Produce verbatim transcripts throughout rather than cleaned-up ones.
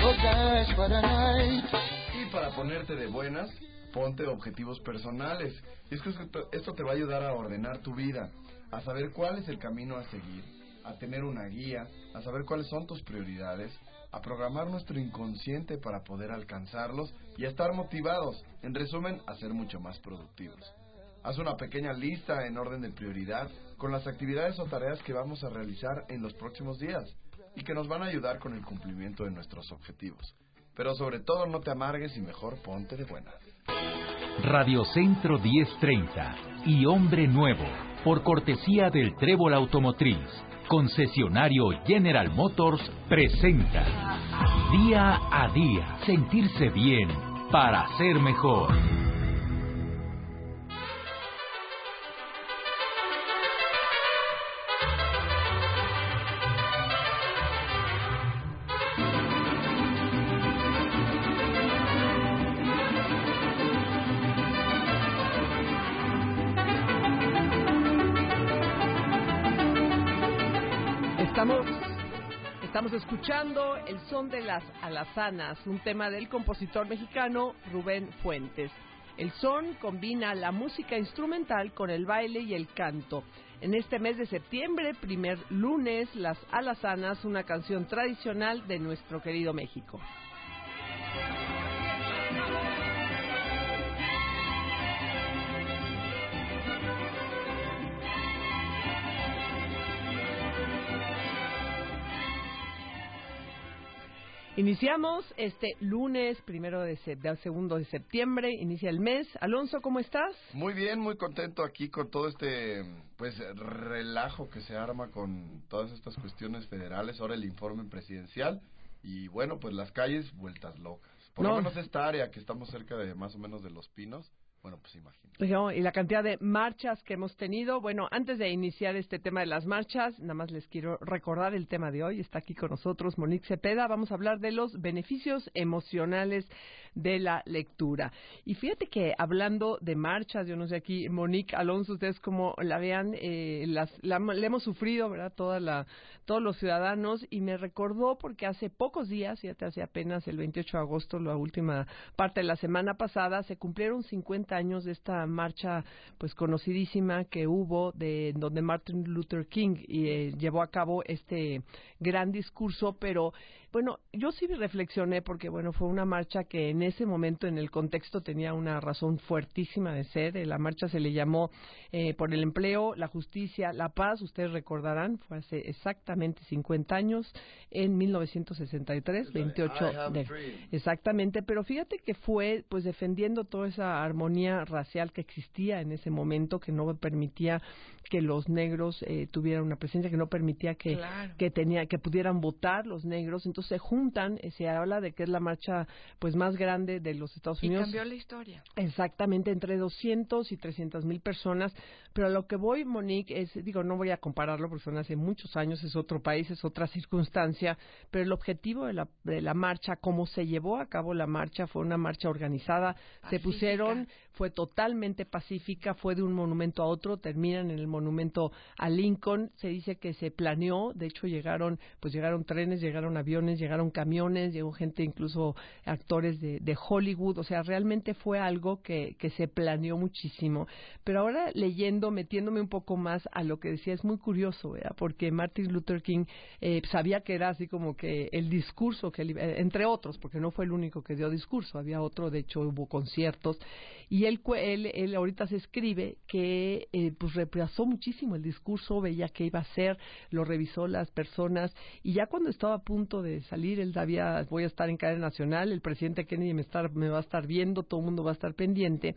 Y para ponerte de buenas, ponte objetivos personales. Y es que esto, esto te va a ayudar a ordenar tu vida, a saber cuál es el camino a seguir, a tener una guía, a saber cuáles son tus prioridades, a programar nuestro inconsciente para poder alcanzarlos y a estar motivados, en resumen, a ser mucho más productivos. Haz una pequeña lista en orden de prioridad con las actividades o tareas que vamos a realizar en los próximos días y que nos van a ayudar con el cumplimiento de nuestros objetivos. Pero sobre todo no te amargues y mejor ponte de buenas. Radio Centro diez treinta y Hombre Nuevo, por cortesía del Trébol Automotriz, concesionario General Motors, presenta Día a Día, sentirse bien para ser mejor. Estamos, estamos escuchando El Son de las Alazanas, un tema del compositor mexicano Rubén Fuentes. El son combina la música instrumental con el baile y el canto. En este mes de septiembre, primer lunes, Las Alazanas, una canción tradicional de nuestro querido México. Iniciamos este lunes, primero de, se- de segundo de septiembre, inicia el mes. Alonso, ¿cómo estás? Muy bien, muy contento aquí con todo este pues relajo que se arma con todas estas cuestiones federales, ahora el informe presidencial y bueno, pues las calles vueltas locas. Por No. lo menos esta área que estamos cerca de más o menos de Los Pinos, bueno, pues imagínate. No, y la cantidad de marchas que hemos tenido. Bueno, antes de iniciar este tema de las marchas, nada más les quiero recordar el tema de hoy. Está aquí con nosotros Monique Cepeda. Vamos a hablar de los beneficios emocionales de la lectura. Y fíjate que hablando de marchas, yo no sé aquí, Monique, Alonso, ustedes como la vean, eh, las, la, la hemos sufrido, ¿verdad? Toda la, todos los ciudadanos, y me recordó porque hace pocos días, fíjate, hace apenas el veintiocho de agosto, la última parte de la semana pasada, se cumplieron cincuenta años de esta marcha pues conocidísima que hubo de donde Martin Luther King y, eh, llevó a cabo este gran discurso, pero bueno, yo sí reflexioné porque bueno, fue una marcha que en ese momento en el contexto tenía una razón fuertísima de ser. La marcha se le llamó eh, por el empleo, la justicia, la paz. Ustedes recordarán, fue hace exactamente cincuenta años, en mil novecientos sesenta y tres, veintiocho de exactamente, pero fíjate que fue pues defendiendo toda esa armonía racial que existía en ese momento, que no permitía que los negros eh, tuvieran una presencia, que no permitía que Claro. que tenía que pudieran votar los negros. Entonces se juntan, eh, se habla de que es la marcha pues más grande de los Estados Y Unidos. cambió la historia. Exactamente, entre doscientos y trescientas mil personas. Pero a lo que voy, Monique, es, digo, no voy a compararlo porque son hace muchos años, es otro país, es otra circunstancia, pero el objetivo de la, de la marcha, cómo se llevó a cabo la marcha, fue una marcha organizada, Pacífica. se pusieron, fue totalmente pacífica, fue de un monumento a otro, terminan en el monumento a Lincoln. Se dice que se planeó, de hecho llegaron, pues llegaron trenes, llegaron aviones, llegaron camiones, llegó gente, incluso actores de, de Hollywood. O sea, realmente fue algo que, que se planeó muchísimo. Pero ahora leyendo, metiéndome un poco más a lo que decía, es muy curioso, ¿verdad? Porque Martin Luther King eh, sabía que era así como que el discurso, que él, iba- entre otros, porque no fue el único que dio discurso, había otro, de hecho hubo conciertos, y él, cu- él, él ahorita se escribe que eh, pues reemplazó muchísimo el discurso, veía que iba a ser, lo revisó las personas, y ya cuando estaba a punto de salir, él sabía, voy a estar en cadena nacional, el presidente Kennedy me, estar, me va a estar viendo, todo el mundo va a estar pendiente.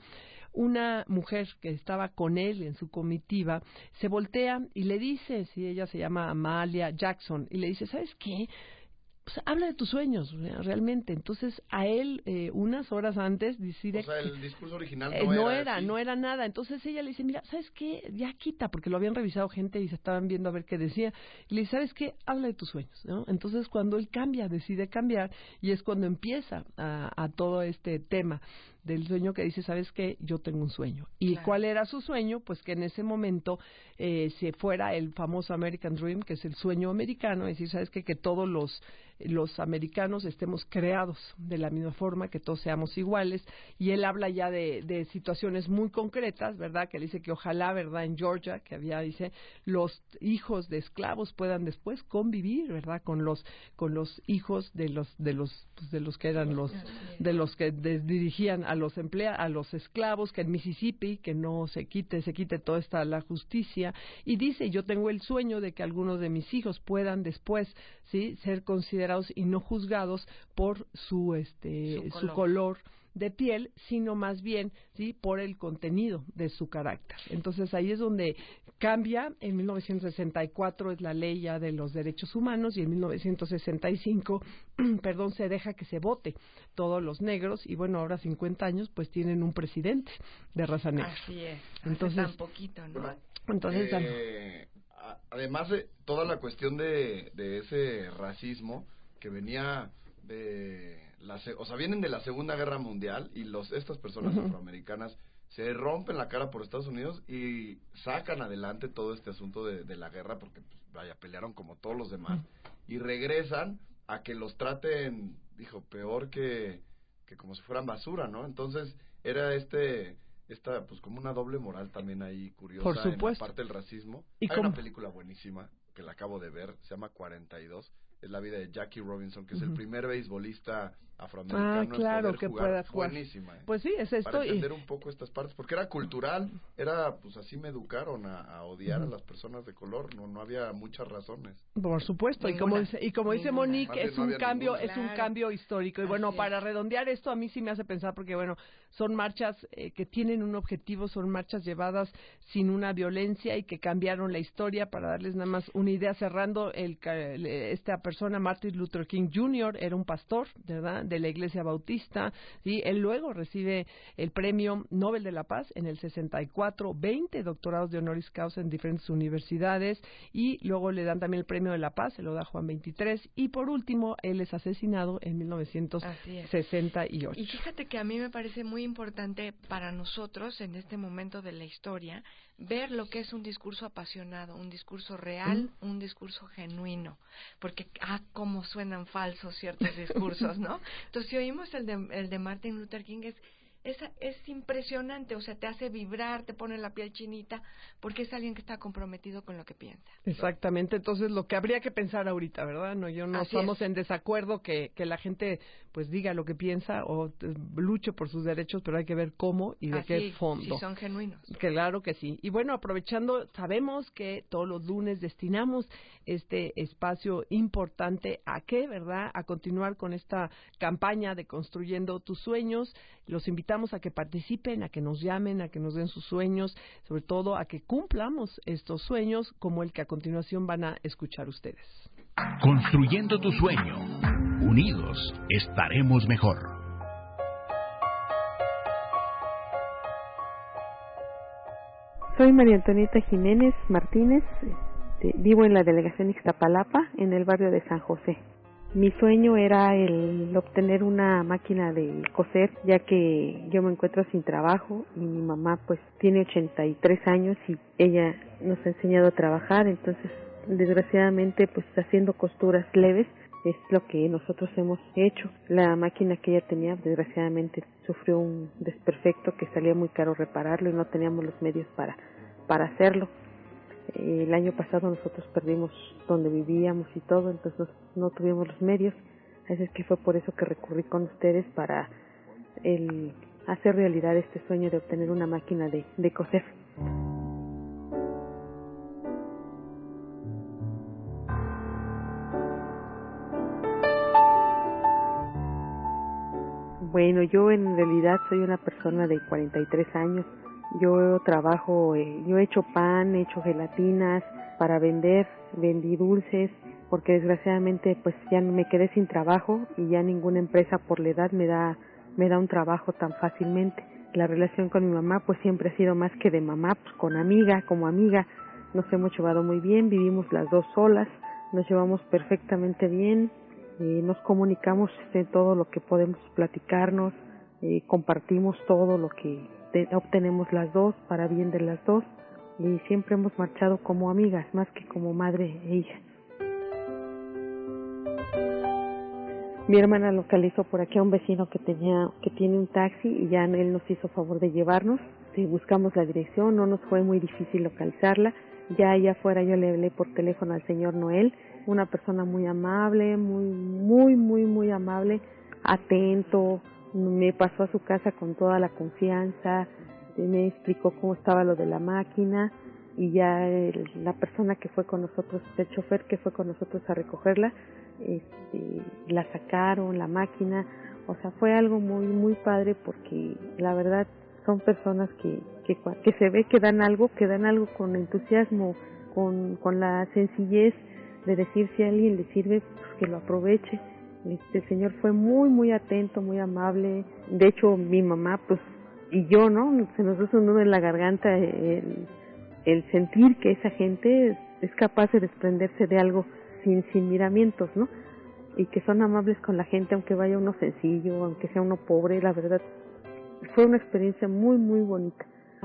Una mujer que estaba con él en su comitiva se voltea y le dice, si ella se llama Amalia Jackson, y le dice, ¿sabes qué? Pues habla de tus sueños, realmente. Entonces, a él, eh, unas horas antes, decide... O sea, el discurso original Eh, no, no era era, así. no era nada. Entonces ella le dice, mira, ¿sabes qué? Ya quita, porque lo habían revisado gente y se estaban viendo a ver qué decía. Y le dice, ¿sabes qué? Habla de tus sueños, ¿no? Entonces cuando él cambia, decide cambiar, y es cuando empieza a, a todo este tema del sueño que dice, ¿sabes qué? Yo tengo un sueño. ¿Y claro. cuál era su sueño? Pues que en ese momento eh, se fuera el famoso American Dream, que es el sueño americano, es decir, ¿sabes qué? Que todos los, los americanos estemos creados de la misma forma, que todos seamos iguales. Y él habla ya de, de situaciones muy concretas, ¿verdad? Que dice que ojalá, ¿verdad? En Georgia, que había, dice, los hijos de esclavos puedan después convivir, ¿verdad? Con los con los hijos de los de los pues, de los que eran los de los que de, dirigían a los emplea a los esclavos, que en Mississippi que no se quite se quite toda esta la justicia. Y dice, yo tengo el sueño de que algunos de mis hijos puedan después, sí, ser considerados y no juzgados por su este su color, su color de piel, sino más bien, sí, por el contenido de su carácter. Entonces ahí es donde cambia. En mil novecientos sesenta y cuatro es la ley ya de los derechos humanos, y en mil novecientos sesenta y cinco, perdón, se deja que se vote todos los negros, y bueno, ahora cincuenta años pues tienen un presidente de raza negra. Así es. Entonces, Hace tan poquito, ¿no? Bueno, entonces eh, a- además de toda la cuestión de, de ese racismo que venía de la, se- o sea, vienen de la Segunda Guerra Mundial, y los estas personas Ujú. afroamericanas se rompen la cara por Estados Unidos y sacan adelante todo este asunto de, de la guerra, porque pues, vaya, pelearon como todos los demás, y regresan a que los traten, dijo, peor que, que como si fueran basura, ¿no? Entonces era este esta pues como una doble moral también ahí curiosa. Por en la supuesto. parte del racismo. ¿Y Hay cómo? una película buenísima que la acabo de ver, se llama cuarenta y dos, es la vida de Jackie Robinson, que es el Ujú. primer beisbolista afroamericano Ah, claro, en poder que jugar. pueda jugar. Buenísima, ¿eh? Pues sí, es esto. Para Y, entender un poco estas partes, porque era cultural, era, pues así me educaron a, a odiar Ujú. a las personas de color, no no había muchas razones. por supuesto, y como Ninguna, dice, y como dice ninguna. Monique, Más bien es no un había cambio, ninguna. es un Claro. cambio histórico. Y Así bueno, es. para redondear esto, a mí sí me hace pensar, porque bueno, son marchas eh, que tienen un objetivo, son marchas llevadas sin una violencia y que cambiaron la historia. Para darles nada más una idea, cerrando, el ca- el- esta persona, Martin Luther King junior, era un pastor, ¿verdad?, de la Iglesia Bautista, ¿sí? Él luego recibe el Premio Nobel de la Paz en el sesenta y cuatro, veinte doctorados de honoris causa en diferentes universidades, y luego le dan también el Premio de la Paz, se lo da Juan veintitrés, y por último, él es asesinado en mil novecientos sesenta y ocho. Y fíjate que a mí me parece muy importante para nosotros en este momento de la historia ver lo que es un discurso apasionado, un discurso real, mm. un discurso genuino, porque ah, cómo suenan falsos ciertos discursos, ¿no? Entonces, si oímos el de, el de Martin Luther King, es Es, es impresionante, o sea, te hace vibrar, te pone la piel chinita, porque es alguien que está comprometido con lo que piensa. Exactamente, entonces lo que habría que pensar ahorita, ¿verdad? No, yo no Así estamos es. en desacuerdo que, que la gente pues diga lo que piensa o eh, luche por sus derechos, pero hay que ver cómo y de Así, qué fondo. si son genuinos. Claro que sí. Y bueno, aprovechando, sabemos que todos los lunes destinamos este espacio importante a qué, ¿verdad? A continuar con esta campaña de Construyendo tus Sueños. Los invitamos a que participen, a que nos llamen, a que nos den sus sueños, sobre todo a que cumplamos estos sueños como el que a continuación van a escuchar ustedes. Construyendo tu sueño. Unidos estaremos mejor. Soy María Antonieta Jiménez Martínez, este, vivo en la delegación Ixtapalapa, en el barrio de San José. Mi sueño era el obtener una máquina de coser, ya que yo me encuentro sin trabajo y mi mamá pues tiene ochenta y tres años y ella nos ha enseñado a trabajar, entonces desgraciadamente pues haciendo costuras leves es lo que nosotros hemos hecho. La máquina que ella tenía desgraciadamente sufrió un desperfecto que salía muy caro repararlo y no teníamos los medios para, para hacerlo. El año pasado nosotros perdimos donde vivíamos y todo, entonces no, no tuvimos los medios, así es que fue por eso que recurrí con ustedes para el hacer realidad este sueño de obtener una máquina de, de coser. Bueno, yo en realidad soy una persona de cuarenta y tres años. Yo trabajo, eh, yo he hecho pan, he hecho gelatinas para vender, vendí dulces, porque desgraciadamente pues ya me quedé sin trabajo y ya ninguna empresa por la edad me da me da un trabajo tan fácilmente. La relación con mi mamá pues siempre ha sido más que de mamá, pues con amiga, como amiga. Nos hemos llevado muy bien, vivimos las dos solas, nos llevamos perfectamente bien, eh, nos comunicamos de todo lo que podemos platicarnos. eh, compartimos todo lo que te, obtenemos las dos para bien de las dos, y siempre hemos marchado como amigas más que como madre e hija. Mi hermana localizó por aquí a un vecino que tenía que tiene un taxi y ya él nos hizo favor de llevarnos. Sí, buscamos la dirección, no nos fue muy difícil localizarla. Ya allá afuera yo le hablé por teléfono al señor Noel, una persona muy amable, muy, muy, muy, muy amable, atento. Me pasó a su casa con toda la confianza, me explicó cómo estaba lo de la máquina, y ya el, la persona que fue con nosotros, el chofer que fue con nosotros a recogerla, este, la sacaron, la máquina. O sea, fue algo muy, muy padre, porque la verdad son personas que, que, que se ve que dan algo, que dan algo con entusiasmo, con, con la sencillez de decir, si a alguien le sirve, pues que lo aproveche. Este, el señor fue muy, muy atento, muy amable. De hecho, mi mamá, pues, y yo, ¿no? Se nos hizo un nudo en la garganta el, el sentir que esa gente es capaz de desprenderse de algo sin, sin miramientos, ¿no? Y que son amables con la gente, aunque vaya uno sencillo, aunque sea uno pobre. La verdad, fue una experiencia muy, muy bonita.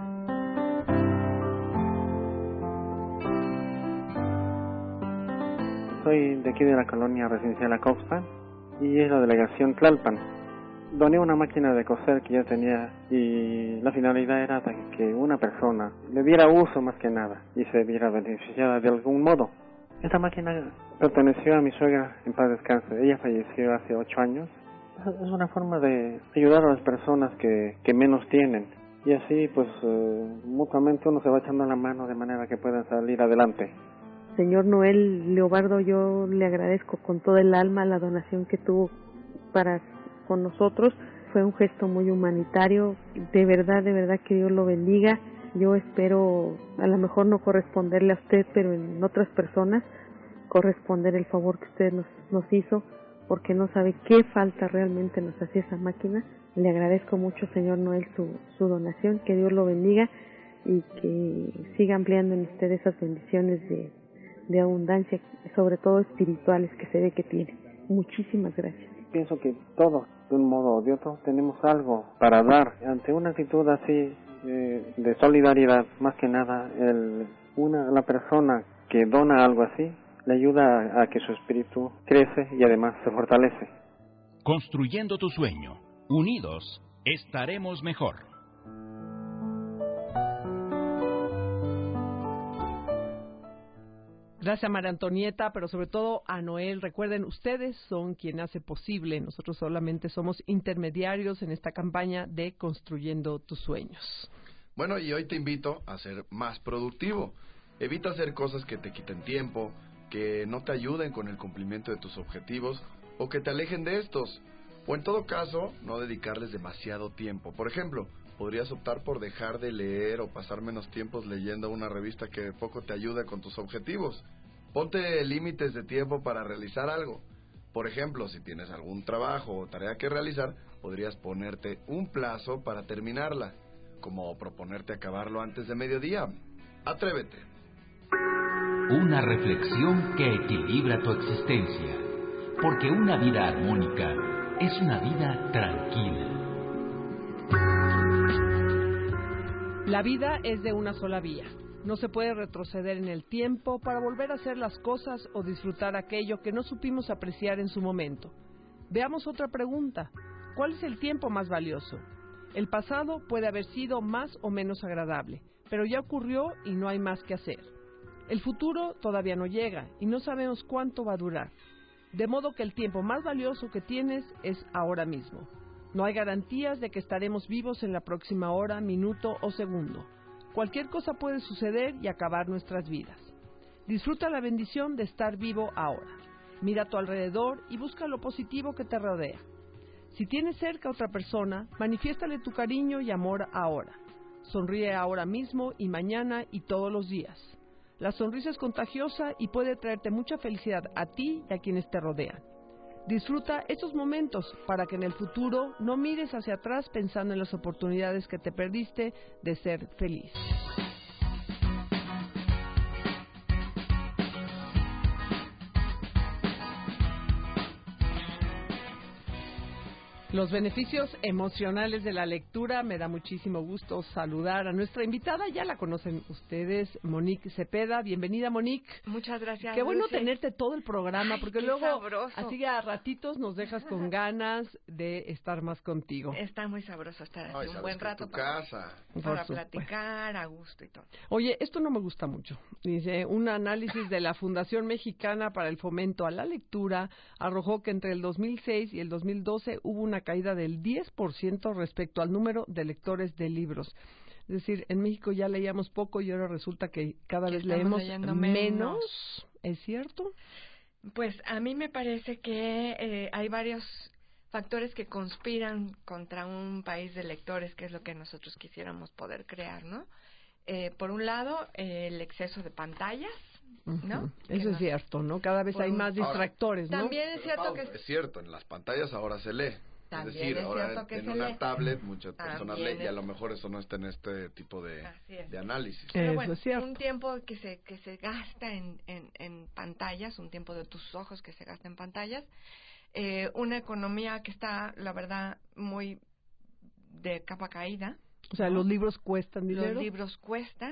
Soy de aquí de la colonia residencial Acoxpa y es la delegación Tlalpan. Doné una máquina de coser que ya tenía, y la finalidad era que una persona le diera uso más que nada y se viera beneficiada de algún modo. Esta máquina perteneció a mi suegra, en paz descanse. Ella falleció hace ocho años. Es una forma de ayudar a las personas que, que menos tienen, y así pues eh, mutuamente uno se va echando la mano de manera que puedan salir adelante. Señor Noel Leobardo, yo le agradezco con todo el alma la donación que tuvo para con nosotros. Fue un gesto muy humanitario, de verdad, de verdad que Dios lo bendiga. Yo espero, a lo mejor no corresponderle a usted, pero en otras personas, corresponder el favor que usted nos, nos hizo, porque no sabe qué falta realmente nos hacía esa máquina. Le agradezco mucho, señor Noel, su, su donación, que Dios lo bendiga y que siga ampliando en usted esas bendiciones de, de abundancia, sobre todo espirituales, que se ve que tiene. Muchísimas gracias. Pienso que todos, de un modo o de otro, tenemos algo para dar. Ante una actitud así eh, de solidaridad, más que nada, el, una la persona que dona algo así, le ayuda a que su espíritu crece y además se fortalece. Construyendo tu sueño. Unidos, estaremos mejor. Gracias a María Antonieta, pero sobre todo a Noel. Recuerden, ustedes son quien hace posible. Nosotros solamente somos intermediarios en esta campaña de Construyendo tus sueños. Bueno, y hoy te invito a ser más productivo. Evita hacer cosas que te quiten tiempo, que no te ayuden con el cumplimiento de tus objetivos o que te alejen de estos. O en todo caso, no dedicarles demasiado tiempo. Por ejemplo, podrías optar por dejar de leer o pasar menos tiempos leyendo una revista que poco te ayuda con tus objetivos. Ponte límites de tiempo para realizar algo. Por ejemplo, si tienes algún trabajo o tarea que realizar, podrías ponerte un plazo para terminarla, como proponerte acabarlo antes de mediodía. Atrévete. Una reflexión que equilibra tu existencia, porque una vida armónica es una vida tranquila. La vida es de una sola vía. No se puede retroceder en el tiempo para volver a hacer las cosas o disfrutar aquello que no supimos apreciar en su momento. Veamos otra pregunta. ¿Cuál es el tiempo más valioso? El pasado puede haber sido más o menos agradable, pero ya ocurrió y no hay más que hacer. El futuro todavía no llega y no sabemos cuánto va a durar. De modo que el tiempo más valioso que tienes es ahora mismo. No hay garantías de que estaremos vivos en la próxima hora, minuto o segundo. Cualquier cosa puede suceder y acabar nuestras vidas. Disfruta la bendición de estar vivo ahora. Mira a tu alrededor y busca lo positivo que te rodea. Si tienes cerca a otra persona, manifiéstale tu cariño y amor ahora. Sonríe ahora mismo y mañana y todos los días. La sonrisa es contagiosa y puede traerte mucha felicidad a ti y a quienes te rodean. Disfruta estos momentos para que en el futuro no mires hacia atrás pensando en las oportunidades que te perdiste de ser feliz. Los beneficios emocionales de la lectura. Me da muchísimo gusto saludar a nuestra invitada. Ya la conocen ustedes, Monique Cepeda. Bienvenida, Monique. Muchas gracias. Qué bueno Dulce. tenerte todo el programa, Ay, porque qué luego sabroso. así a ratitos nos dejas con ganas de estar más contigo. Está muy sabroso estar Ay, así un sabes buen que rato tu para, casa. para Por platicar a gusto y todo. Oye, esto no me gusta mucho. Dice, un análisis de la Fundación Mexicana para el Fomento a la Lectura arrojó que entre el dos mil seis y el dos mil doce hubo una caída del diez por ciento respecto al número de lectores de libros. Es decir, en México ya leíamos poco y ahora resulta que cada Que vez estamos leemos leyendo menos. menos. ¿Es cierto? Pues a mí me parece que eh, hay varios factores que conspiran contra un país de lectores, que es lo que nosotros quisiéramos poder crear, ¿no? Eh, por un lado, eh, el exceso de pantallas, ¿no? Ujú. Que Eso es nos- cierto, ¿no? Cada vez por hay un- más distractores, ¿no? También es cierto que Es cierto, en las pantallas ahora se lee. También es decir, es ahora cierto que en se una lee. tablet muchas personas También leen y a es- lo mejor eso no está en este tipo de, Así es. de análisis. Pero Eso bueno, es cierto. un tiempo que se que se gasta en, en, en pantallas, un tiempo de tus ojos que se gasta en pantallas, eh, una economía que está, la verdad, muy de capa caída. O sea, ¿no? los libros cuestan dinero. Los libros cuestan,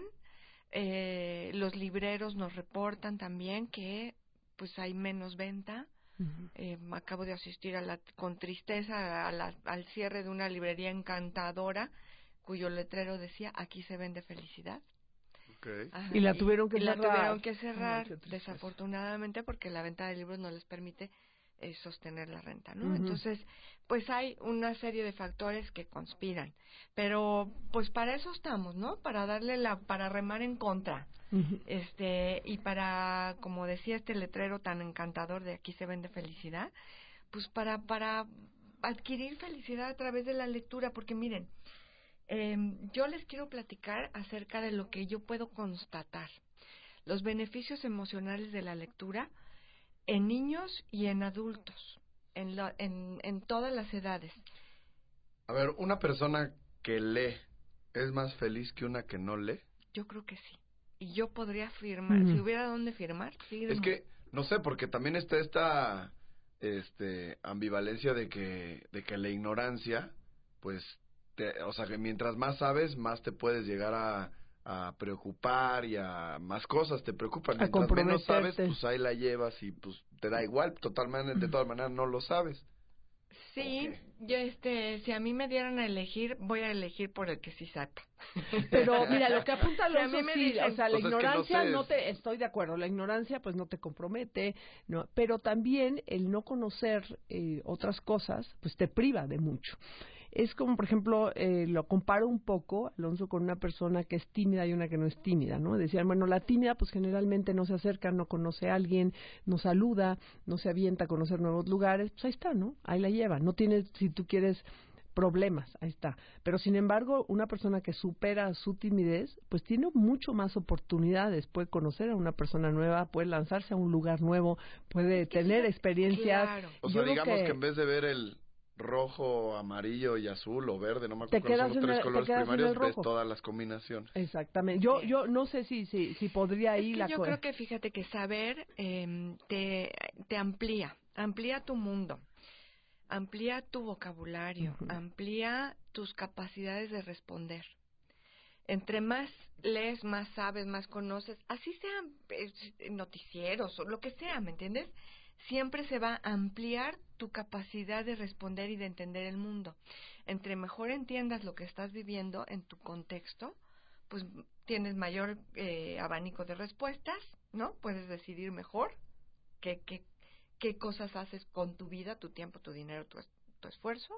eh, los libreros nos reportan también que pues hay menos venta. Ujú. Eh, acabo de asistir a la, con tristeza a la- al cierre de una librería encantadora cuyo letrero decía aquí se vende felicidad. Okay. Ajá, Y la tuvieron que y la cerrar. tuvieron que Ay, cerrar, qué tristeza. desafortunadamente, porque la venta de libros no les permite eh, sostener la renta, ¿no? Ujú. Entonces, pues hay una serie de factores que conspiran, pero pues para eso estamos, ¿no? Para darle la, para remar en contra, Ujú. este, y para, como decía este letrero tan encantador de aquí se vende felicidad, pues para, para adquirir felicidad a través de la lectura, porque miren, eh, yo les quiero platicar acerca de lo que yo puedo constatar. Los beneficios emocionales de la lectura en niños y en adultos, en, la, en, en todas las edades. A ver, una persona que lee es más feliz que una que no lee. Yo creo que sí. Y yo podría firmar, Ujú. si hubiera dónde firmar, firmo. Es que, no sé, porque también está esta este, ambivalencia de que, de que la ignorancia, pues, te, o sea, que mientras más sabes, más te puedes llegar a, a preocupar y a más cosas te preocupan. A Mientras menos sabes, comprometerte. pues ahí la llevas y pues te da igual, totalmente, de todas maneras no lo sabes. Sí, Ok. yo este, si a mí me dieran a elegir, voy a elegir por el que sí sepa. Pero mira, lo que apunta Si a Alonso, mí me sí, dicen- o sea, la Pues es que no ignorancia sé, no, es- te, estoy de acuerdo, la ignorancia pues no te compromete, no, pero también el no conocer eh, otras cosas pues te priva de mucho. Es como, por ejemplo, eh, lo comparo un poco, Alonso, con una persona que es tímida y una que no es tímida, ¿no? Decían, bueno, la tímida pues generalmente no se acerca, no conoce a alguien, no saluda, no se avienta a conocer nuevos lugares, pues ahí está, ¿no? Ahí la lleva, no tienes, si tú quieres problemas, ahí está. Pero sin embargo, una persona que supera su timidez, pues tiene mucho más oportunidades, puede conocer a una persona nueva, puede lanzarse a un lugar nuevo, puede tener experiencias. Claro. O Yo sea, creo digamos que... que en vez de ver el rojo, amarillo y azul o verde, no me Te acuerdo cuáles quedas son los en tres el- te colores quedas en el primarios, ves rojo. todas las combinaciones. Exactamente. Yo Sí. yo no sé si si si podría Es ahí que la yo co- creo que fíjate que saber eh, te, te amplía, amplía tu mundo, amplía tu vocabulario, Ujú. amplía tus capacidades de responder. Entre más lees, más sabes, más conoces, así sean eh, noticieros o lo que sea, ¿me entiendes? Siempre se va a ampliar tu capacidad de responder y de entender el mundo. Entre mejor entiendas lo que estás viviendo en tu contexto, pues tienes mayor eh, abanico de respuestas, ¿no? Puedes decidir mejor qué, qué, qué cosas haces con tu vida, tu tiempo, tu dinero, tu, es- tu esfuerzo.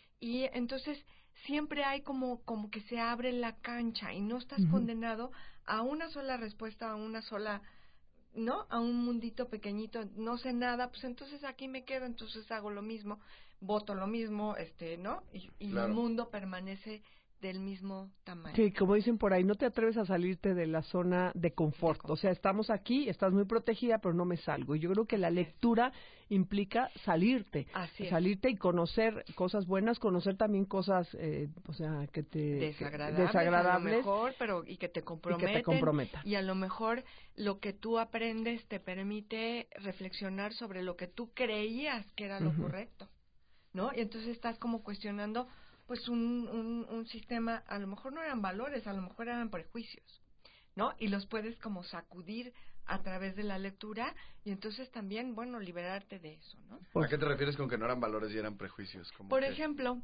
Y entonces siempre hay como, como que se abre la cancha y no estás Ujú. condenado a una sola respuesta, a una sola, ¿no? A un mundito pequeñito, no sé nada, pues entonces aquí me quedo, entonces hago lo mismo, voto lo mismo, este, ¿no? Y, y Claro. mi mundo permanece del mismo tamaño. Sí, como dicen por ahí, no te atreves a salirte de la zona de confort. De confort. O sea, estamos aquí, estás muy protegida, pero no me salgo. Yo creo que la Así es. lectura implica salirte, Así es. salirte y conocer cosas buenas, conocer también cosas, eh, o sea, que te Desagradables, que- desagradables. a lo mejor, pero y que te comprometen, comprometan. y a lo mejor lo que tú aprendes te permite reflexionar sobre lo que tú creías que era lo Ujú. correcto, ¿no? Y entonces estás como cuestionando pues un, un, un sistema, a lo mejor no eran valores, a lo mejor eran prejuicios, ¿no? Y los puedes como sacudir a través de la lectura y entonces también, bueno, liberarte de eso, ¿no? ¿A qué te refieres con que no eran valores y eran prejuicios? Como Por que... ejemplo,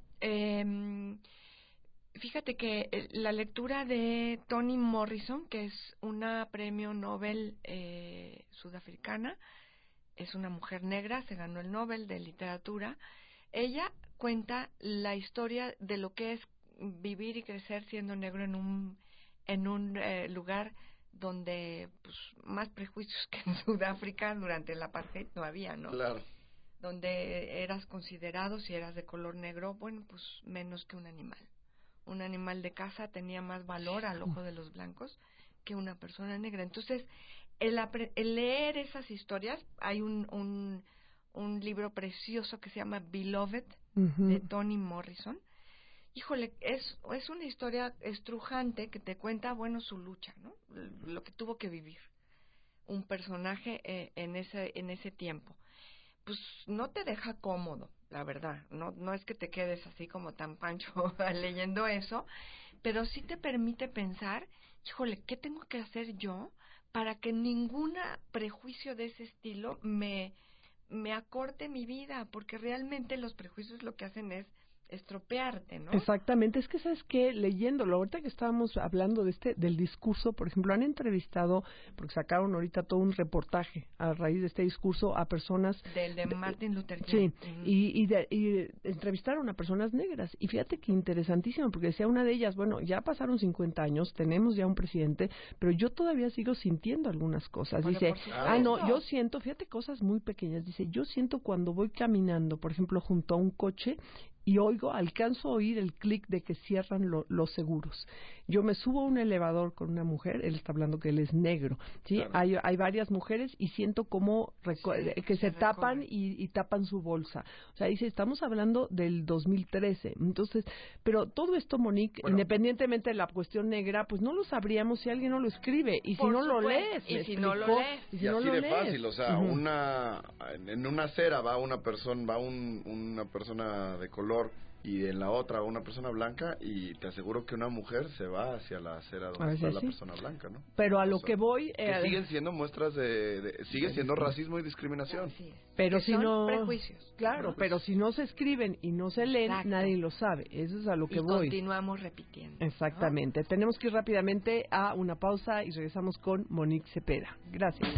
eh, fíjate que la lectura de Toni Morrison, que es una premio Nobel eh, sudafricana, es una mujer negra, se ganó el Nobel de literatura. Ella cuenta la historia de lo que es vivir y crecer siendo negro en un en un eh, lugar donde pues más prejuicios que en Sudáfrica durante el apartheid no había, ¿no? Claro. Donde eras considerado, si eras de color negro, bueno, pues menos que un animal. Un animal de casa tenía más valor al ojo de los blancos que una persona negra. Entonces, el, apre- el leer esas historias, hay un, un, un libro precioso que se llama Beloved, uh-huh, de Toni Morrison. Híjole, es, es una historia estrujante que te cuenta, bueno, su lucha, ¿no? Lo que tuvo que vivir un personaje eh, en ese en ese tiempo. Pues no te deja cómodo, la verdad. No no es que te quedes así como tan pancho leyendo eso, pero sí te permite pensar, híjole, ¿qué tengo que hacer yo para que ningún prejuicio de ese estilo me me acorte mi vida? Porque realmente los prejuicios lo que hacen es estropearte, ¿no? Exactamente, es que sabes que leyéndolo, ahorita que estábamos hablando de este del discurso, por ejemplo, han entrevistado, porque sacaron ahorita todo un reportaje a raíz de este discurso a personas del de Martin Luther King. Sí, uh-huh. y, y, de, y entrevistaron a personas negras y fíjate que interesantísimo, porque decía una de ellas, bueno, ya pasaron cincuenta años, tenemos ya un presidente, pero yo todavía sigo sintiendo algunas cosas. Bueno, dice, ah, no, yo siento, fíjate cosas muy pequeñas, dice, yo siento cuando voy caminando, por ejemplo, junto a un coche y oigo, alcanzo a oír el clic de que cierran lo, los seguros. Yo me subo a un elevador con una mujer, él está hablando que él es negro, ¿sí? Claro. Hay, hay varias mujeres y siento como reco- sí, que se, se tapan y, y tapan su bolsa. O sea, dice, estamos hablando del dos mil trece. Entonces, pero todo esto, Monique, bueno, independientemente de la cuestión negra, pues no lo sabríamos si alguien no lo escribe y si no supuesto. lo lees. Y si no lo lees. Y, si y no así lo de lees. fácil, o sea, uh-huh. una en una acera va una persona, va un, una persona de color y en la otra una persona blanca y te aseguro que una mujer se va hacia la acera donde está la sí. persona blanca, ¿no? Pero a lo o sea, que voy... Eh, que siguen siendo muestras de... de sigue siendo racismo y discriminación. Sí, pero que si son no... prejuicios. Claro, pero si no se escriben y no se leen, Exacto. nadie lo sabe. Eso es a lo que y voy. Y continuamos repitiendo. Exactamente. ¿No? Tenemos que ir rápidamente a una pausa y regresamos con Monique Cepeda. Gracias.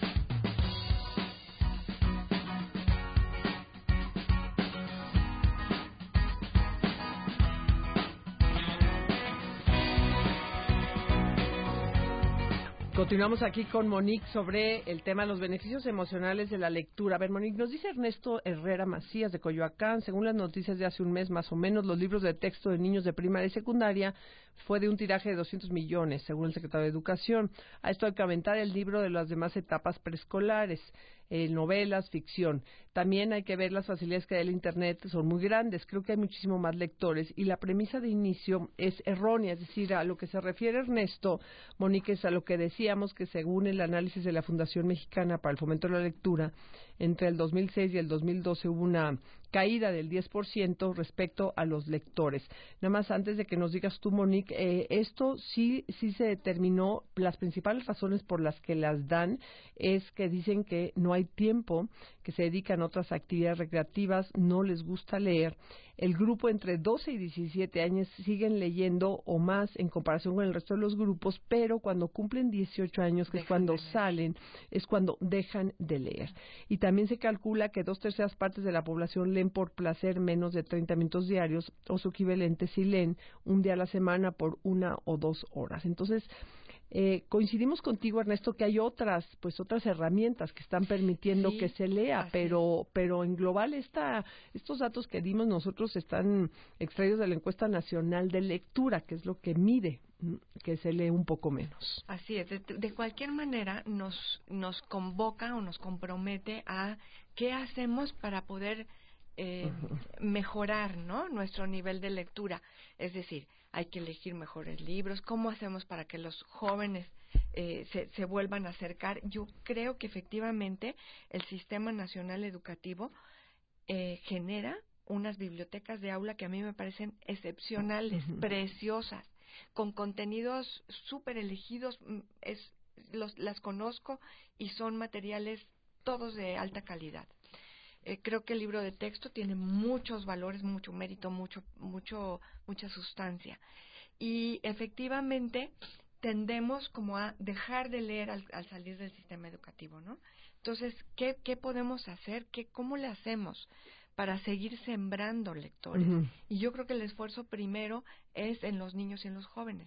Continuamos aquí con Monique sobre el tema de los beneficios emocionales de la lectura. A ver, Monique, nos dice Ernesto Herrera Macías de Coyoacán, según las noticias de hace un mes más o menos, los libros de texto de niños de primaria y secundaria fue de un tiraje de doscientos millones, según el secretario de Educación. A esto hay que aumentar el libro de las demás etapas preescolares, eh, novelas, ficción. También hay que ver las facilidades que da el Internet, son muy grandes, creo que hay muchísimo más lectores y la premisa de inicio es errónea, es decir, a lo que se refiere Ernesto, Monique, es a lo que decíamos que según el análisis de la Fundación Mexicana para el Fomento de la Lectura, entre el dos mil seis y el dos mil doce hubo una caída del diez por ciento respecto a los lectores. Nada más antes de que nos digas tú, Monique, eh, esto sí sí se determinó, las principales razones por las que las dan es que dicen que no hay tiempo, que se dedican a otras actividades recreativas, no les gusta leer. El grupo entre doce y diecisiete años siguen leyendo o más en comparación con el resto de los grupos, pero cuando cumplen dieciocho años, que dejan es cuando salen, es cuando dejan de leer. Y también se calcula que dos terceras partes de la población leen por placer menos de treinta minutos diarios o su equivalente si leen un día a la semana por una o dos horas. Entonces, eh, coincidimos contigo, Ernesto, que hay otras, pues otras herramientas que están permitiendo sí, que se lea, pero, pero en global esta, estos datos que dimos nosotros están extraídos de la encuesta nacional de lectura, que es lo que mide que se lee un poco menos. Así es, de, de cualquier manera nos, nos convoca o nos compromete a qué hacemos para poder eh, uh-huh. mejorar, ¿no?, nuestro nivel de lectura. Es decir, hay que elegir mejores libros. ¿Cómo hacemos para que los jóvenes eh, se, se vuelvan a acercar? Yo creo que efectivamente el Sistema Nacional Educativo eh, genera unas bibliotecas de aula que a mí me parecen excepcionales, uh-huh. preciosas, con contenidos súper elegidos, es, los, las conozco y son materiales todos de alta calidad. Eh, creo que el libro de texto tiene muchos valores, mucho mérito, mucho, mucho, mucha sustancia. Y efectivamente tendemos como a dejar de leer al, al salir del sistema educativo, ¿no? Entonces, ¿qué, qué podemos hacer? ¿Qué, ¿Cómo le hacemos para seguir sembrando lectores? Uh-huh. Y yo creo que el esfuerzo primero es en los niños y en los jóvenes.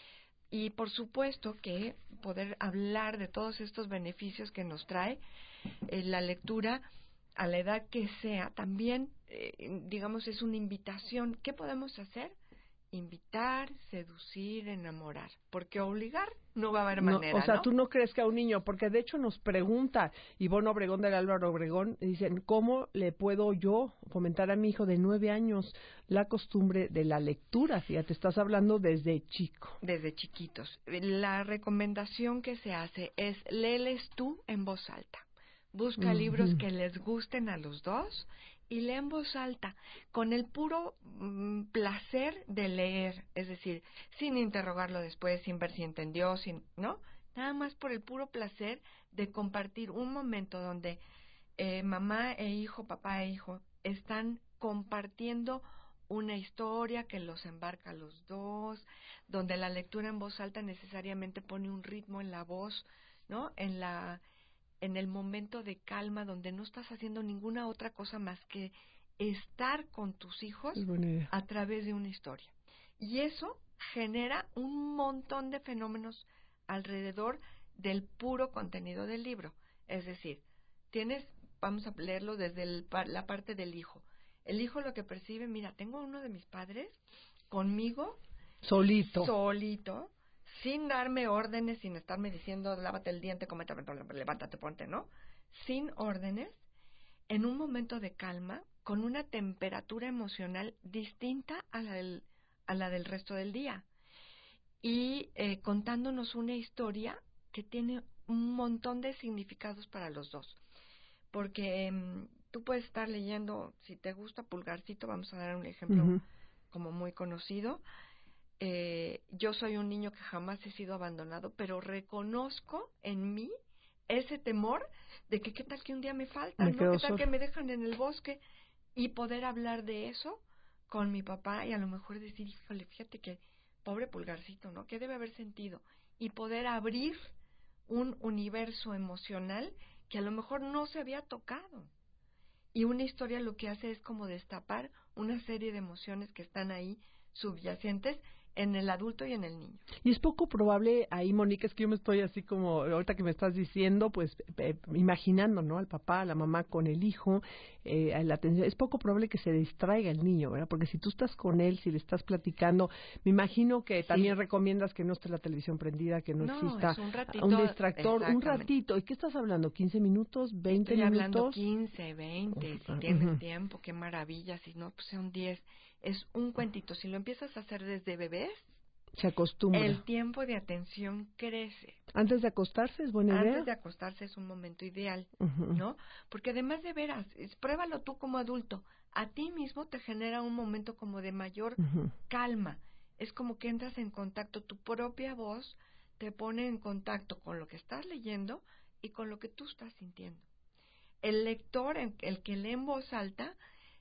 Y por supuesto que poder hablar de todos estos beneficios que nos trae eh, la lectura a la edad que sea, también, eh, digamos, es una invitación. ¿Qué podemos hacer? Invitar, seducir, enamorar, porque obligar no va a haber manera, no, o sea, ¿no? tú no crees que a un niño, porque de hecho nos pregunta Ivonne Obregón del Álvaro Obregón, dicen, ¿cómo le puedo yo fomentar a mi hijo de nueve años la costumbre de la lectura? Fíjate, estás hablando desde chico. Desde chiquitos. La recomendación que se hace es, léeles tú en voz alta. Busca uh-huh. libros que les gusten a los dos y lee en voz alta, con el puro mm, placer de leer, es decir, sin interrogarlo después, sin ver si entendió, sin, ¿no? Nada más por el puro placer de compartir un momento donde eh, mamá e hijo, papá e hijo están compartiendo una historia que los embarca a los dos, donde la lectura en voz alta necesariamente pone un ritmo en la voz, ¿no? En la en el momento de calma donde no estás haciendo ninguna otra cosa más que estar con tus hijos a través de una historia. Y eso genera un montón de fenómenos alrededor del puro contenido del libro. Es decir, tienes, vamos a leerlo desde el, la parte del hijo. El hijo lo que percibe, mira, tengo uno de mis padres conmigo, solito, solito, sin darme órdenes, sin estarme diciendo, lávate el diente, comete, levántate, ponte, ¿no? Sin órdenes, en un momento de calma, con una temperatura emocional distinta a la del, a la del resto del día. Y eh, contándonos una historia que tiene un montón de significados para los dos. Porque eh, tú puedes estar leyendo, si te gusta Pulgarcito, vamos a dar un ejemplo uh-huh. como muy conocido. Eh, yo soy un niño que jamás he sido abandonado, pero reconozco en mí ese temor de que qué tal que un día me faltan, ¿no? ¿Qué tal solo? Que me dejan en el bosque? Y poder hablar de eso con mi papá y a lo mejor decir, híjole, fíjate que pobre Pulgarcito, ¿no? ¿Qué debe haber sentido? Y poder abrir un universo emocional que a lo mejor no se había tocado. Y una historia lo que hace es como destapar una serie de emociones que están ahí subyacentes en el adulto y en el niño. Y es poco probable ahí, Mónica, es que yo me estoy así como, ahorita que me estás diciendo, pues eh, imaginando, ¿no? Al papá, a la mamá con el hijo, eh, la atención. Es poco probable que se distraiga el niño, ¿verdad? Porque si tú estás con él, si le estás platicando, me imagino que sí. También recomiendas que no esté la televisión prendida, que no, no exista es un, ratito, un distractor, un ratito. ¿Y qué estás hablando? ¿quince minutos? ¿veinte Estoy minutos? Hablando quince, veinte, uh, si uh, tienes uh-huh. tiempo, qué maravilla, si no, pues son diez. Es un cuentito. Si lo empiezas a hacer desde bebés, se acostumbra. El tiempo de atención crece. Antes de acostarse es buena idea. Antes de acostarse es un momento ideal, uh-huh. ¿no? Porque además de veras, es, pruébalo tú como adulto, a ti mismo te genera un momento como de mayor uh-huh. calma. Es como que entras en contacto, tu propia voz te pone en contacto con lo que estás leyendo y con lo que tú estás sintiendo. El lector, el que lee en voz alta,